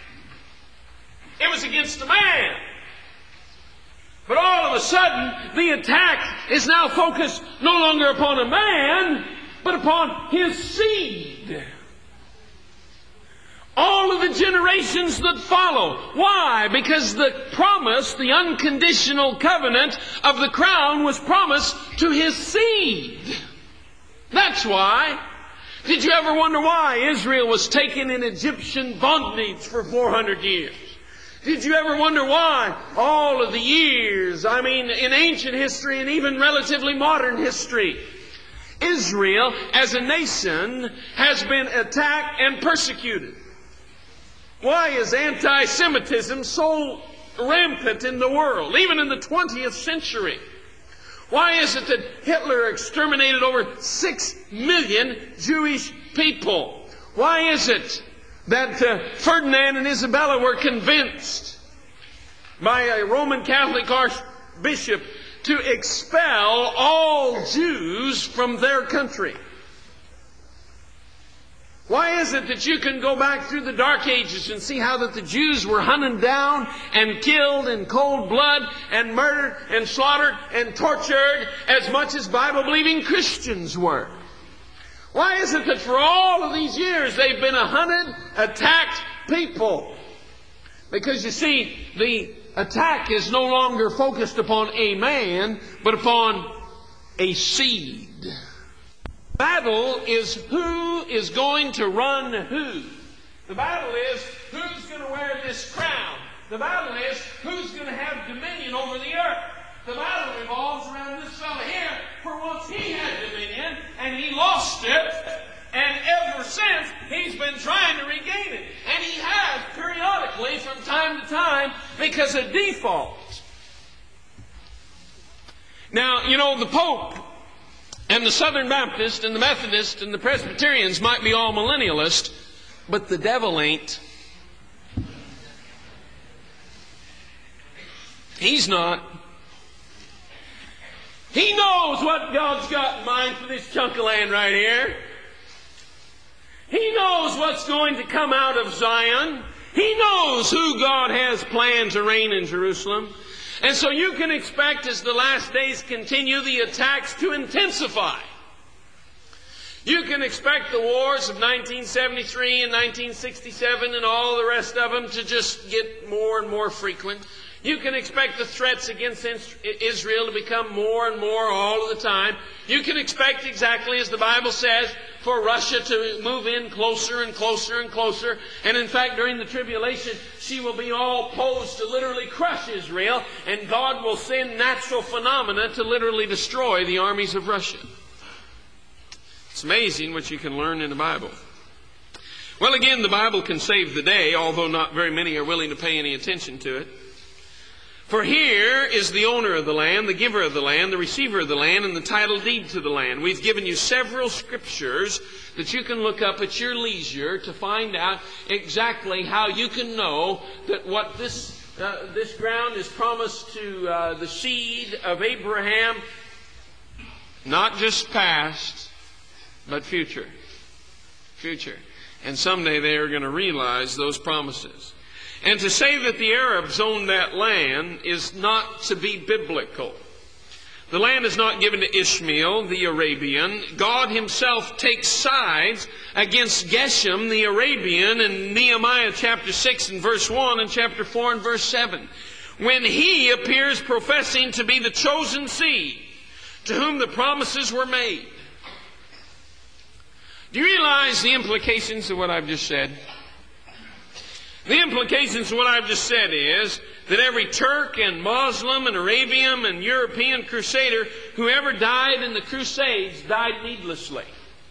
It was against the man. But all of a sudden, the attack is now focused no longer upon a man, but upon his seed. All of the generations that follow. Why? Because the promise, the unconditional covenant of the crown was promised to his seed. That's why. Did you ever wonder why Israel was taken in Egyptian bondage for four hundred years? Did you ever wonder why all of the years, I mean in ancient history and even relatively modern history, Israel as a nation has been attacked and persecuted? Why is anti-Semitism so rampant in the world, even in the twentieth century? Why is it that Hitler exterminated over six million Jewish people? Why is it that uh, Ferdinand and Isabella were convinced by a Roman Catholic archbishop to expel all Jews from their country? Why is it that you can go back through the Dark Ages and see how that the Jews were hunted down and killed in cold blood and murdered and slaughtered and tortured as much as Bible-believing Christians were? Why is it that for all of these years they've been a hunted, attacked people? Because you see, the attack is no longer focused upon a man, but upon a seed. Battle is who is going to run who. The battle is who's going to wear this crown. The battle is who's going to have dominion over the earth. The battle revolves around this fellow here. For once he had dominion and he lost it, and ever since he's been trying to regain it. And he has periodically from time to time because of default. Now, you know, the Pope and the Southern Baptist and the Methodist and the Presbyterians might be all millennialist, but the devil ain't. He's not. He knows what God's got in mind for this chunk of land right here. He knows what's going to come out of Zion. He knows who God has planned to reign in Jerusalem. And so you can expect as the last days continue the attacks to intensify. You can expect the wars of nineteen seventy-three and nineteen sixty-seven and all the rest of them to just get more and more frequent. You can expect the threats against Israel to become more and more all of the time. You can expect, exactly as the Bible says, for Russia to move in closer and closer and closer. And in fact, during the tribulation, she will be all posed to literally crush Israel. And God will send natural phenomena to literally destroy the armies of Russia. It's amazing what you can learn in the Bible. Well, again, the Bible can save the day, although not very many are willing to pay any attention to it. For here is the owner of the land, the giver of the land, the receiver of the land, and the title deed to the land. We've given you several scriptures that you can look up at your leisure to find out exactly how you can know that what this uh, this ground is promised to uh, the seed of Abraham, not just past, but future. Future. And someday they are going to realize those promises. And to say that the Arabs own that land is not to be biblical. The land is not given to Ishmael, the Arabian. God himself takes sides against Geshem, the Arabian, in Nehemiah chapter six and verse one and chapter four and verse seven. When he appears professing to be the chosen seed, to whom the promises were made. Do you realize the implications of what I've just said? The implications of what I've just said is that every Turk and Muslim and Arabian and European crusader who ever died in the Crusades died needlessly.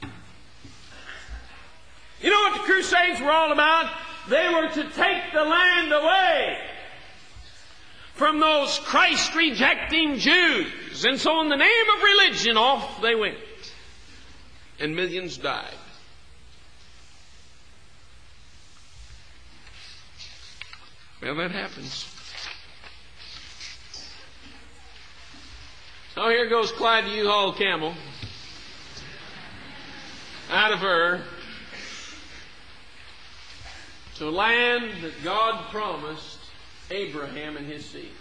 You know what the Crusades were all about? They were to take the land away from those Christ-rejecting Jews. And so in the name of religion, off they went. And millions died. Well, that happens. So here goes Clyde the U-Haul camel out of Ur to a land that God promised Abraham and his seed.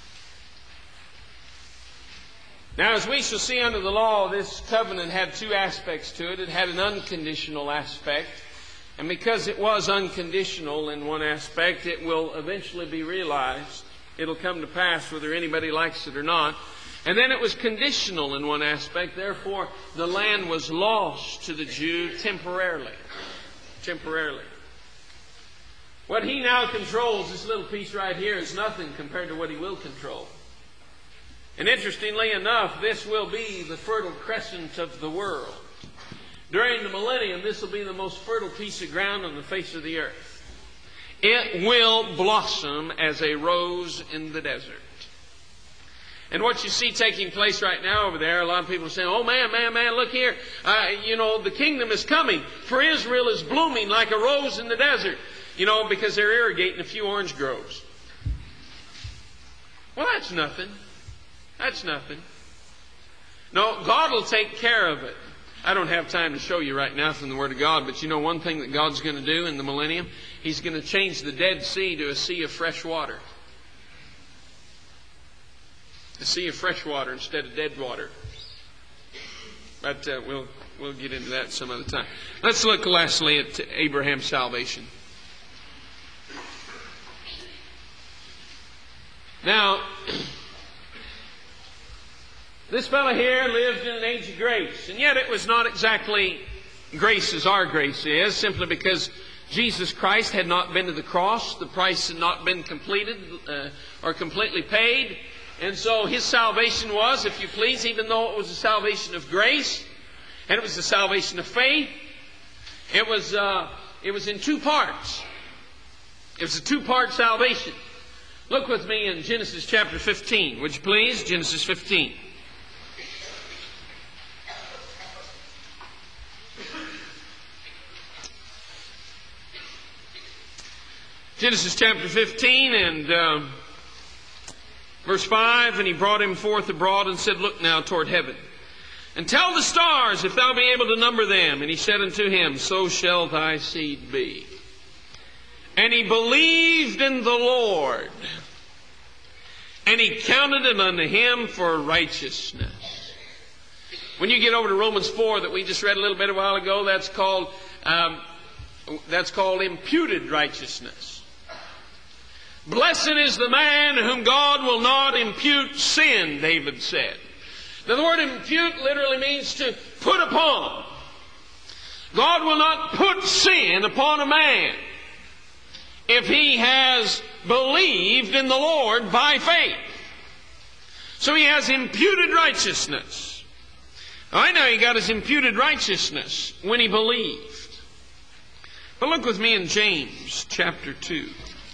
Now, as we shall see under the law, this covenant had two aspects to it. It had an unconditional aspect. And because it was unconditional in one aspect, it will eventually be realized. It'll come to pass whether anybody likes it or not. And then it was conditional in one aspect. Therefore, the land was lost to the Jew temporarily. Temporarily. What he now controls, this little piece right here, is nothing compared to what he will control. And interestingly enough, this will be the fertile crescent of the world. During the millennium, this will be the most fertile piece of ground on the face of the earth. It will blossom as a rose in the desert. And what you see taking place right now over there, a lot of people are saying, oh man, man, man, look here. Uh, you know, the kingdom is coming. For Israel is blooming like a rose in the desert. You know, because they're irrigating a few orange groves. Well, that's nothing. That's nothing. No, God will take care of it. I don't have time to show you right now from the Word of God, but you know one thing that God's going to do in the millennium? He's going to change the Dead Sea to a sea of fresh water. A sea of fresh water instead of dead water. But uh, we'll, we'll get into that some other time. Let's look lastly at Abraham's salvation. Now, this fellow here lived in an age of grace, and yet it was not exactly grace as our grace is, simply because Jesus Christ had not been to the cross. The price had not been completed uh, or completely paid. And so his salvation was, if you please, even though it was a salvation of grace, and it was a salvation of faith, it was, uh, it was in two parts. It was a two-part salvation. Look with me in Genesis chapter fifteen, would you please? Genesis fifteen. Genesis chapter fifteen and uh, verse five, and he brought him forth abroad and said, look now toward heaven, and tell the stars if thou be able to number them. And he said unto him, so shall thy seed be. And he believed in the Lord, and he counted it unto him for righteousness. When you get over to Romans four that we just read a little bit a while ago, that's called um, that's called imputed righteousness. Blessed is the man whom God will not impute sin, David said. Now, the word impute literally means to put upon. God will not put sin upon a man if he has believed in the Lord by faith. So he has imputed righteousness. I know he got his imputed righteousness when he believed. But look with me in James chapter two.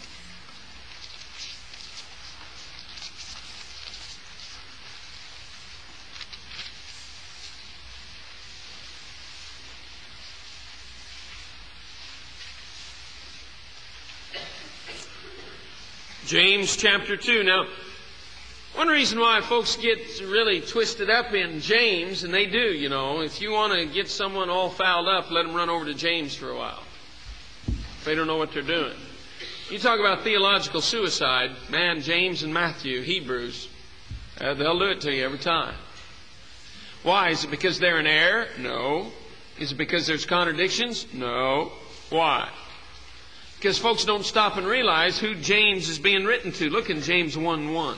James chapter two. Now, one reason why folks get really twisted up in James, and they do, you know, if you want to get someone all fouled up, let them run over to James for a while. If they don't know what they're doing. You talk about theological suicide, man, James and Matthew, Hebrews, uh, they'll do it to you every time. Why? Is it because they're in error? No. Is it because there's contradictions? No. Why? Because folks don't stop and realize who James is being written to. Look in James one one.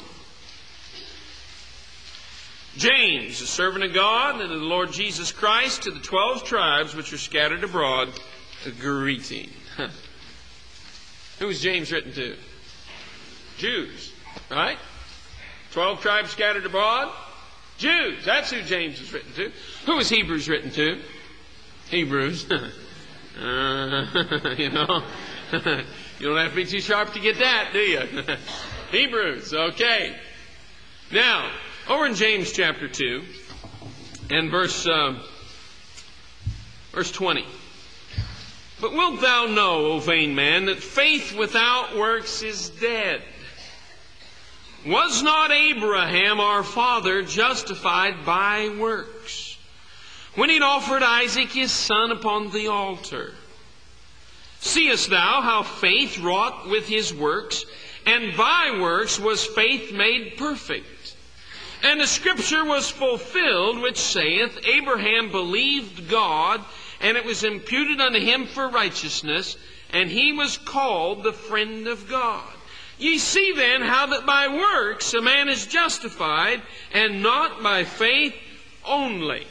James, a servant of God and of the Lord Jesus Christ, to the twelve tribes which are scattered abroad, a greeting. Who is James written to? Jews, right? Twelve tribes scattered abroad? Jews. That's who James is written to. Who is Hebrews written to? Hebrews. uh, you know. You don't have to be too sharp to get that, do you? Hebrews, okay. Now, over in James chapter two and verse uh, verse twenty. But wilt thou know, O vain man, that faith without works is dead? Was not Abraham our father justified by works, when he offered Isaac his son upon the altar? Seest thou how faith wrought with his works, and by works was faith made perfect? And the scripture was fulfilled, which saith, Abraham believed God, and it was imputed unto him for righteousness, and he was called the friend of God. Ye see then how that by works a man is justified, and not by faith only.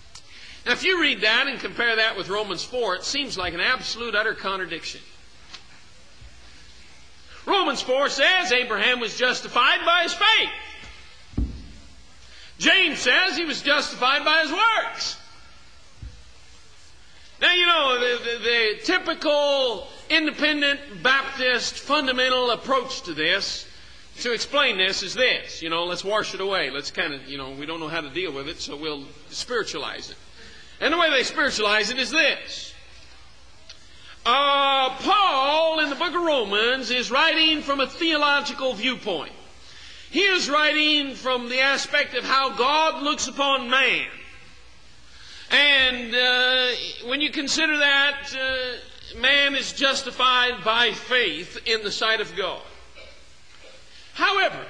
Now, if you read that and compare that with Romans four, it seems like an absolute, utter contradiction. Romans four says Abraham was justified by his faith. James says he was justified by his works. Now, you know, the, the, the typical independent Baptist fundamental approach to this, to explain this, is this. You know, let's wash it away. Let's kind of, you know, we don't know how to deal with it, so we'll spiritualize it. And the way they spiritualize it is this. Uh, Paul, in the book of Romans, is writing from a theological viewpoint. He is writing from the aspect of how God looks upon man. And uh, when you consider that, uh, man is justified by faith in the sight of God. However,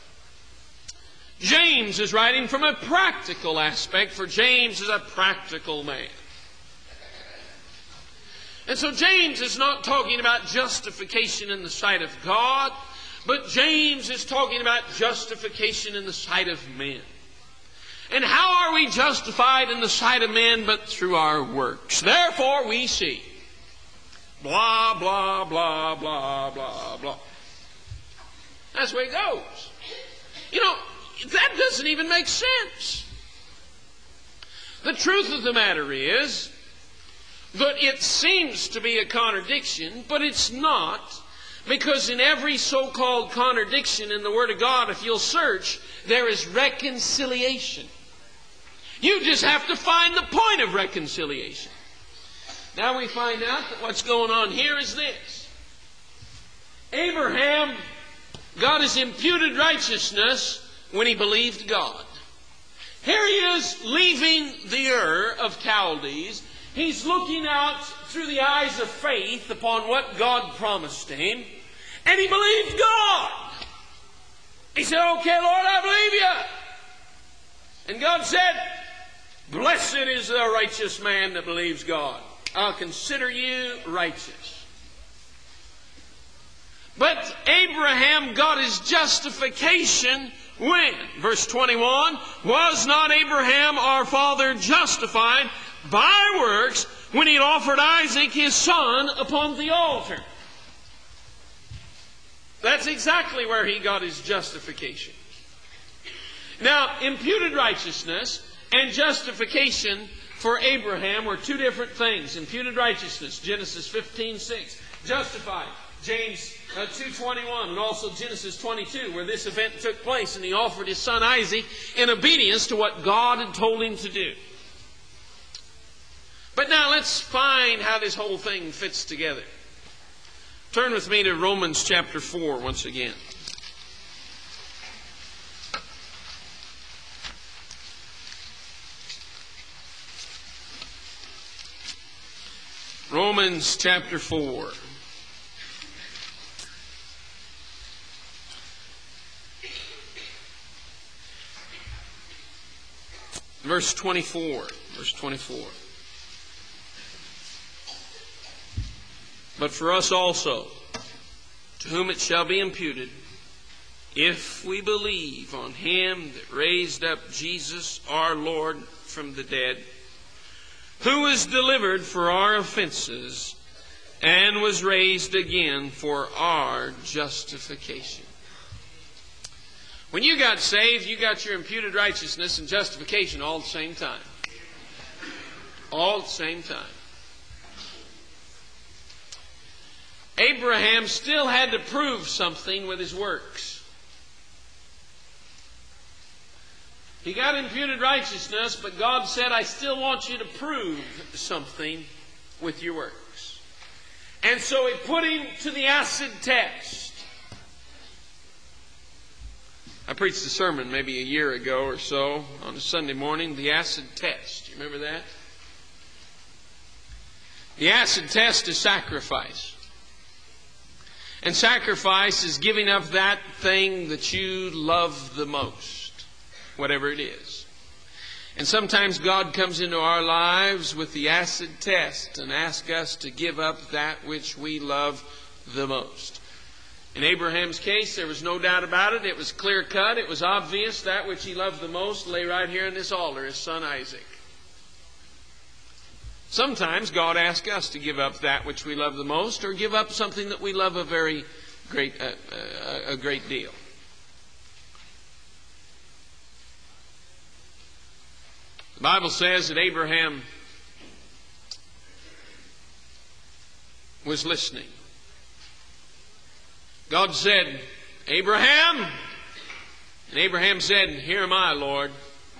James is writing from a practical aspect, for James is a practical man. And so James is not talking about justification in the sight of God, but James is talking about justification in the sight of men. And how are we justified in the sight of men but through our works? Therefore we see. Blah, blah, blah, blah, blah, blah. That's the way it goes. You know, that doesn't even make sense. The truth of the matter is that it seems to be a contradiction, but it's not. Because in every so-called contradiction in the Word of God, if you'll search, there is reconciliation. You just have to find the point of reconciliation. Now we find out that what's going on here is this. Abraham got his imputed righteousness when he believed God. Here he is leaving the Ur of Chaldees. He's looking out through the eyes of faith upon what God promised him. And he believed God. He said, okay, Lord, I believe you. And God said, blessed is the righteous man that believes God. I'll consider you righteous. But Abraham got his justification when? Verse twenty-one, was not Abraham our father justified by works when he had offered Isaac his son upon the altar? That's exactly where he got his justification. Now, imputed righteousness and justification for Abraham were two different things. Imputed righteousness, Genesis fifteen six. Justified, James uh, two twenty-one, and also Genesis twenty-two, where this event took place, and he offered his son Isaac in obedience to what God had told him to do. But now let's find how this whole thing fits together. Turn with me to Romans chapter four once again. Romans chapter four. Verse twenty-four. Verse twenty-four. But for us also, to whom it shall be imputed, if we believe on Him that raised up Jesus our Lord from the dead, who was delivered for our offenses and was raised again for our justification. When you got saved, you got your imputed righteousness and justification all at the same time. All at the same time. Abraham still had to prove something with his works. He got imputed righteousness, but God said, I still want you to prove something with your works. And so He put him to the acid test. I preached a sermon maybe a year ago or so on a Sunday morning, the acid test. You remember that? The acid test is sacrifice. And sacrifice is giving up that thing that you love the most, whatever it is. And sometimes God comes into our lives with the acid test and asks us to give up that which we love the most. In Abraham's case, there was no doubt about it. It was clear cut. It was obvious. That which he loved the most lay right here in this altar, his son Isaac. Sometimes God asks us to give up that which we love the most, or give up something that we love a very, great, uh, uh, a great deal. The Bible says that Abraham was listening. God said, Abraham, and Abraham said, here am I, Lord.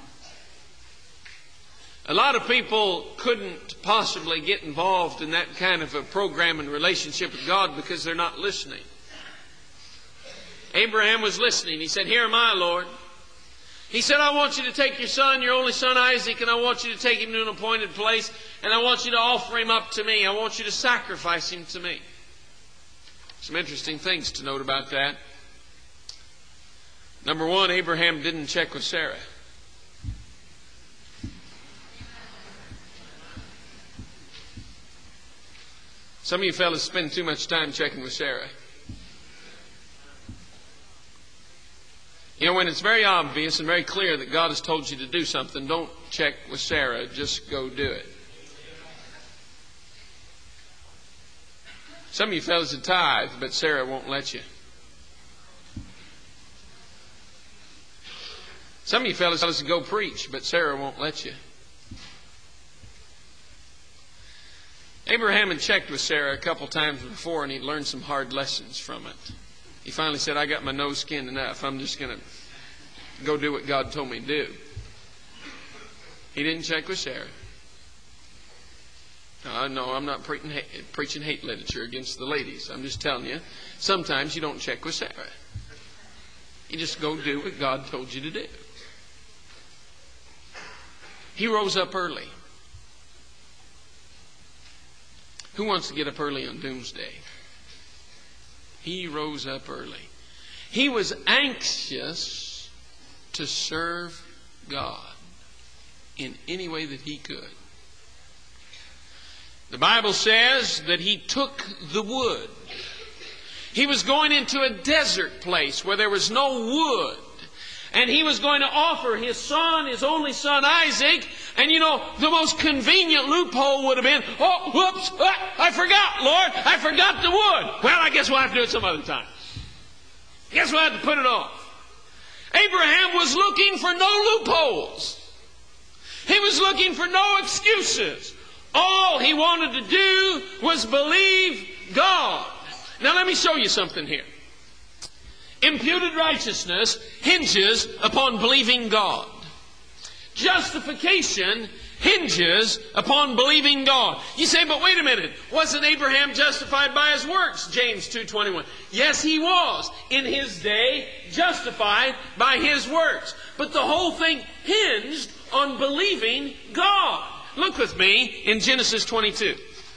A lot of people couldn't possibly get involved in that kind of a program and relationship with God because they're not listening. Abraham was listening. He said, here am I, Lord. He said, I want you to take your son, your only son Isaac, and I want you to take him to an appointed place, and I want you to offer him up to me. I want you to sacrifice him to me. Some interesting things to note about that. Number one, Abraham didn't check with Sarah. Some of you fellas spend too much time checking with Sarah. You know, when it's very obvious and very clear that God has told you to do something, don't check with Sarah. Just go do it. Some of you fellas are tithe, but Sarah won't let you. Some of you fellas will go preach, but Sarah won't let you. Abraham had checked with Sarah a couple times before, and he'd learned some hard lessons from it. He finally said, I got my nose skinned enough. I'm just going to go do what God told me to do. He didn't check with Sarah. Uh, no, I'm not preaching hate, preaching hate literature against the ladies. I'm just telling you, sometimes you don't check with Sarah. You just go do what God told you to do. He rose up early. Who wants to get up early on doomsday? He rose up early. He was anxious to serve God in any way that he could. The Bible says that he took the wood. He was going into a desert place where there was no wood. And he was going to offer his son, his only son Isaac. And you know, the most convenient loophole would have been, oh, whoops, ah, I forgot, Lord, I forgot the wood. Well, I guess we'll have to do it some other time. Guess we'll have to put it off. Abraham was looking for no loopholes. He was looking for no excuses. All he wanted to do was believe God. Now let me show you something here. Imputed righteousness hinges upon believing God. Justification hinges upon believing God. You say, but wait a minute. Wasn't Abraham justified by his works? James two twenty-one. Yes, he was. In his day, justified by his works. But the whole thing hinged on believing God. Look with me in Genesis twenty-two.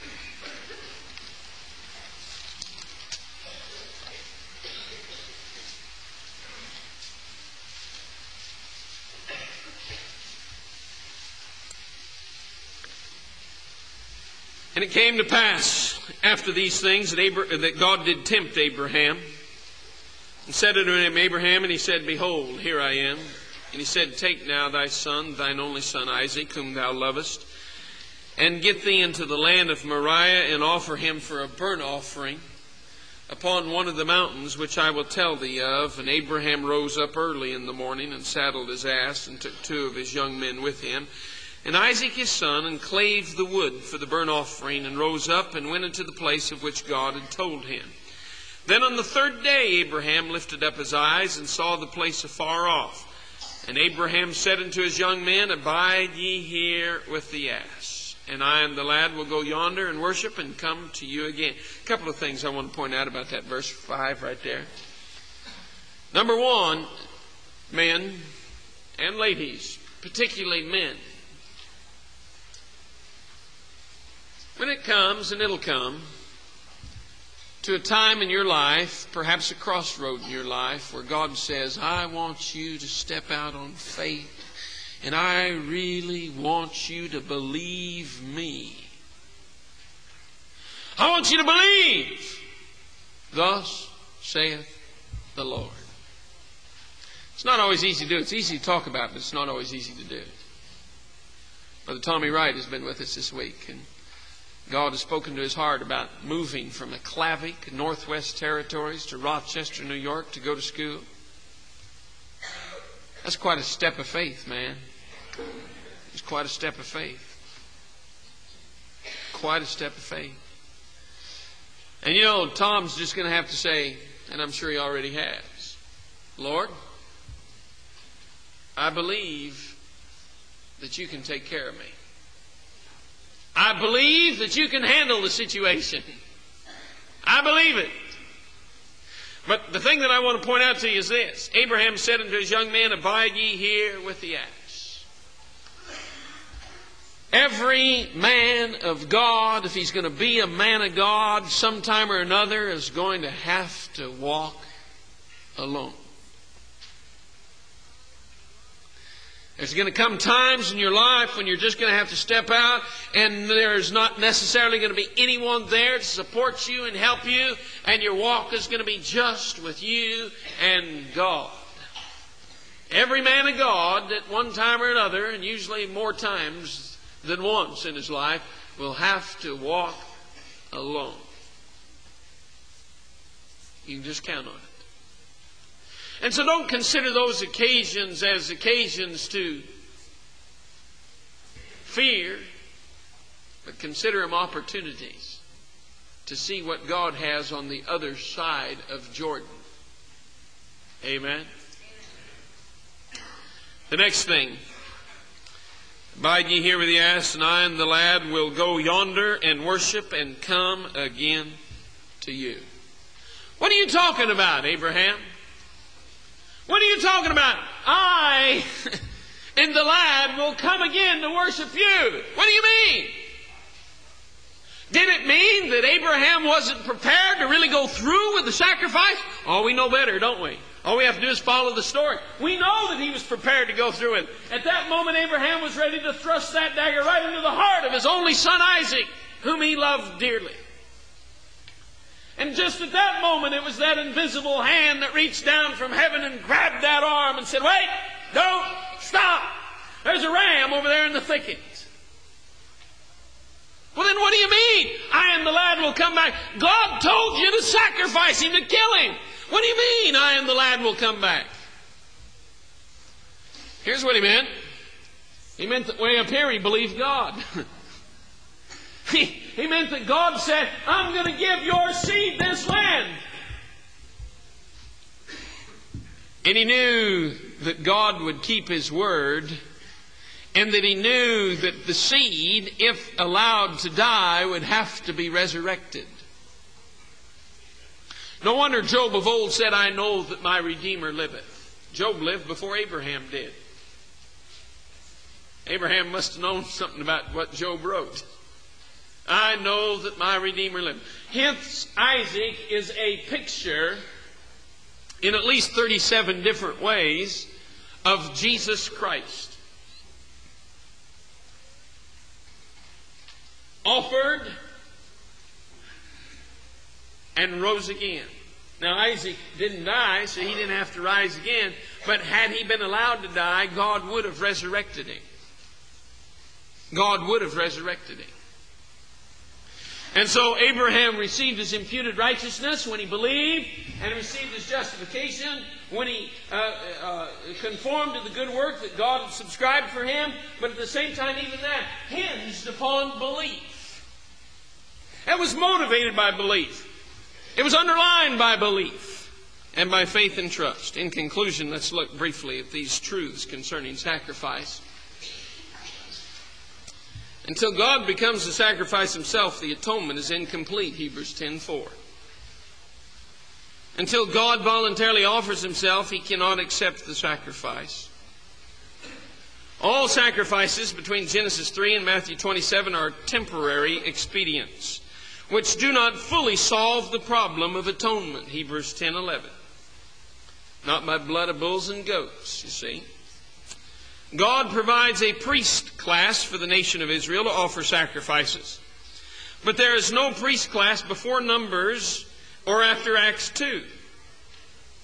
And it came to pass after these things that, Abra- that God did tempt Abraham and said unto him, Abraham, and he said, Behold, here I am. And he said, Take now thy son, thine only son Isaac, whom thou lovest, and get thee into the land of Moriah, and offer him for a burnt offering upon one of the mountains which I will tell thee of. And Abraham rose up early in the morning, and saddled his ass, and took two of his young men with him, and Isaac his son, and clave the wood for the burnt offering, and rose up, and went into the place of which God had told him. Then on the third day Abraham lifted up his eyes, and saw the place afar off. And Abraham said unto his young men, Abide ye here with the ass, and I and the lad will go yonder and worship, and come to you again. A couple of things I want to point out about that verse five right there. Number one, men and ladies, particularly men. When it comes, and it'll come, to a time in your life, perhaps a crossroad in your life, where God says, I want you to step out on faith, and I really want you to believe me. I want you to believe. Thus saith the Lord. It's not always easy to do. It's easy to talk about, but it's not always easy to do. Brother Tommy Wright has been with us this week, and God has spoken to his heart about moving from Aklavik, Northwest Territories, to Rochester, New York to go to school. That's quite a step of faith, man. It's quite a step of faith. Quite a step of faith. And you know, Tom's just going to have to say, and I'm sure he already has, Lord, I believe that you can take care of me. I believe that you can handle the situation. I believe it. But the thing that I want to point out to you is this. Abraham said unto his young men, abide ye here with the axe. Every man of God, if he's going to be a man of God sometime or another, is going to have to walk alone. There's going to come times in your life when you're just going to have to step out, and there's not necessarily going to be anyone there to support you and help you, and your walk is going to be just with you and God. Every man of God at one time or another, and usually more times than once in his life, will have to walk alone. You can just count on it. And so don't consider those occasions as occasions to fear, but consider them opportunities to see what God has on the other side of Jordan. Amen? The next thing. Abide ye here with the ass, and I and the lad will go yonder and worship and come again to you. What are you talking about, Abraham? What are you talking about? I and the lad will come again to worship you. What do you mean? Did it mean that Abraham wasn't prepared to really go through with the sacrifice? Oh, we know better, don't we? All we have to do is follow the story. We know that he was prepared to go through it. At that moment, Abraham was ready to thrust that dagger right into the heart of his only son Isaac, whom he loved dearly. And just at that moment, it was that invisible hand that reached down from heaven and grabbed that arm and said, wait, don't stop. There's a ram over there in the thicket. Well, then what do you mean? I and the lad will come back. God told you to sacrifice him, to kill him. What do you mean, I and the lad will come back? Here's what he meant. He meant that way up here he believed God. he, he meant that God said, I'm going to give your seed this land. And he knew that God would keep his word, and that he knew that the seed, if allowed to die, would have to be resurrected. No wonder Job of old said, I know that my Redeemer liveth. Job lived before Abraham did. Abraham must have known something about what Job wrote. I know that my Redeemer liveth. Hence, Isaac is a picture, in at least thirty-seven different ways, of Jesus Christ. Offered and rose again. Now Isaac didn't die, so he didn't have to rise again. But had he been allowed to die, God would have resurrected him. God would have resurrected him. And so Abraham received his imputed righteousness when he believed, and received his justification when he uh, uh, conformed to the good work that God had subscribed for him. But at the same time, even that hinged upon belief. It was motivated by belief. It was underlined by belief and by faith and trust. In conclusion, let's look briefly at these truths concerning sacrifice. Until God becomes the sacrifice himself, the atonement is incomplete, Hebrews ten four. Until God voluntarily offers himself, he cannot accept the sacrifice. All sacrifices between Genesis three and Matthew twenty-seven are temporary expedients, which do not fully solve the problem of atonement, Hebrews ten eleven. Not by blood of bulls and goats, you see. God provides a priest class for the nation of Israel to offer sacrifices. But there is no priest class before Numbers or after Acts two.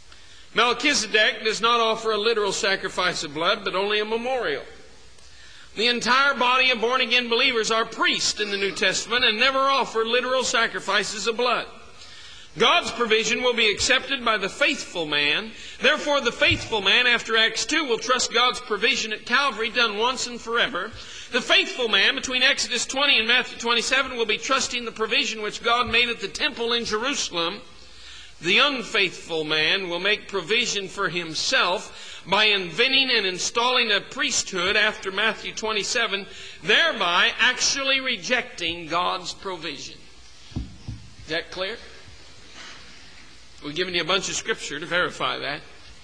Melchizedek does not offer a literal sacrifice of blood, but only a memorial. The entire body of born-again believers are priests in the New Testament and never offer literal sacrifices of blood. God's provision will be accepted by the faithful man. Therefore, the faithful man, after Acts two, will trust God's provision at Calvary, done once and forever. The faithful man, between Exodus twenty and Matthew twenty-seven, will be trusting the provision which God made at the temple in Jerusalem. The unfaithful man will make provision for himself by inventing and installing a priesthood after Matthew twenty-seven, thereby actually rejecting God's provision. Is that clear? We've given you a bunch of scripture to verify that.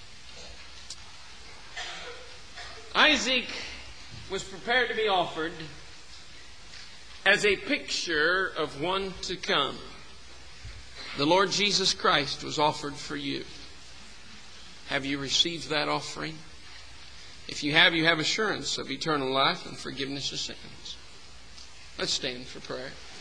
Isaac was prepared to be offered as a picture of one to come. The Lord Jesus Christ was offered for you. Have you received that offering? If you have, you have assurance of eternal life and forgiveness of sins. Let's stand for prayer.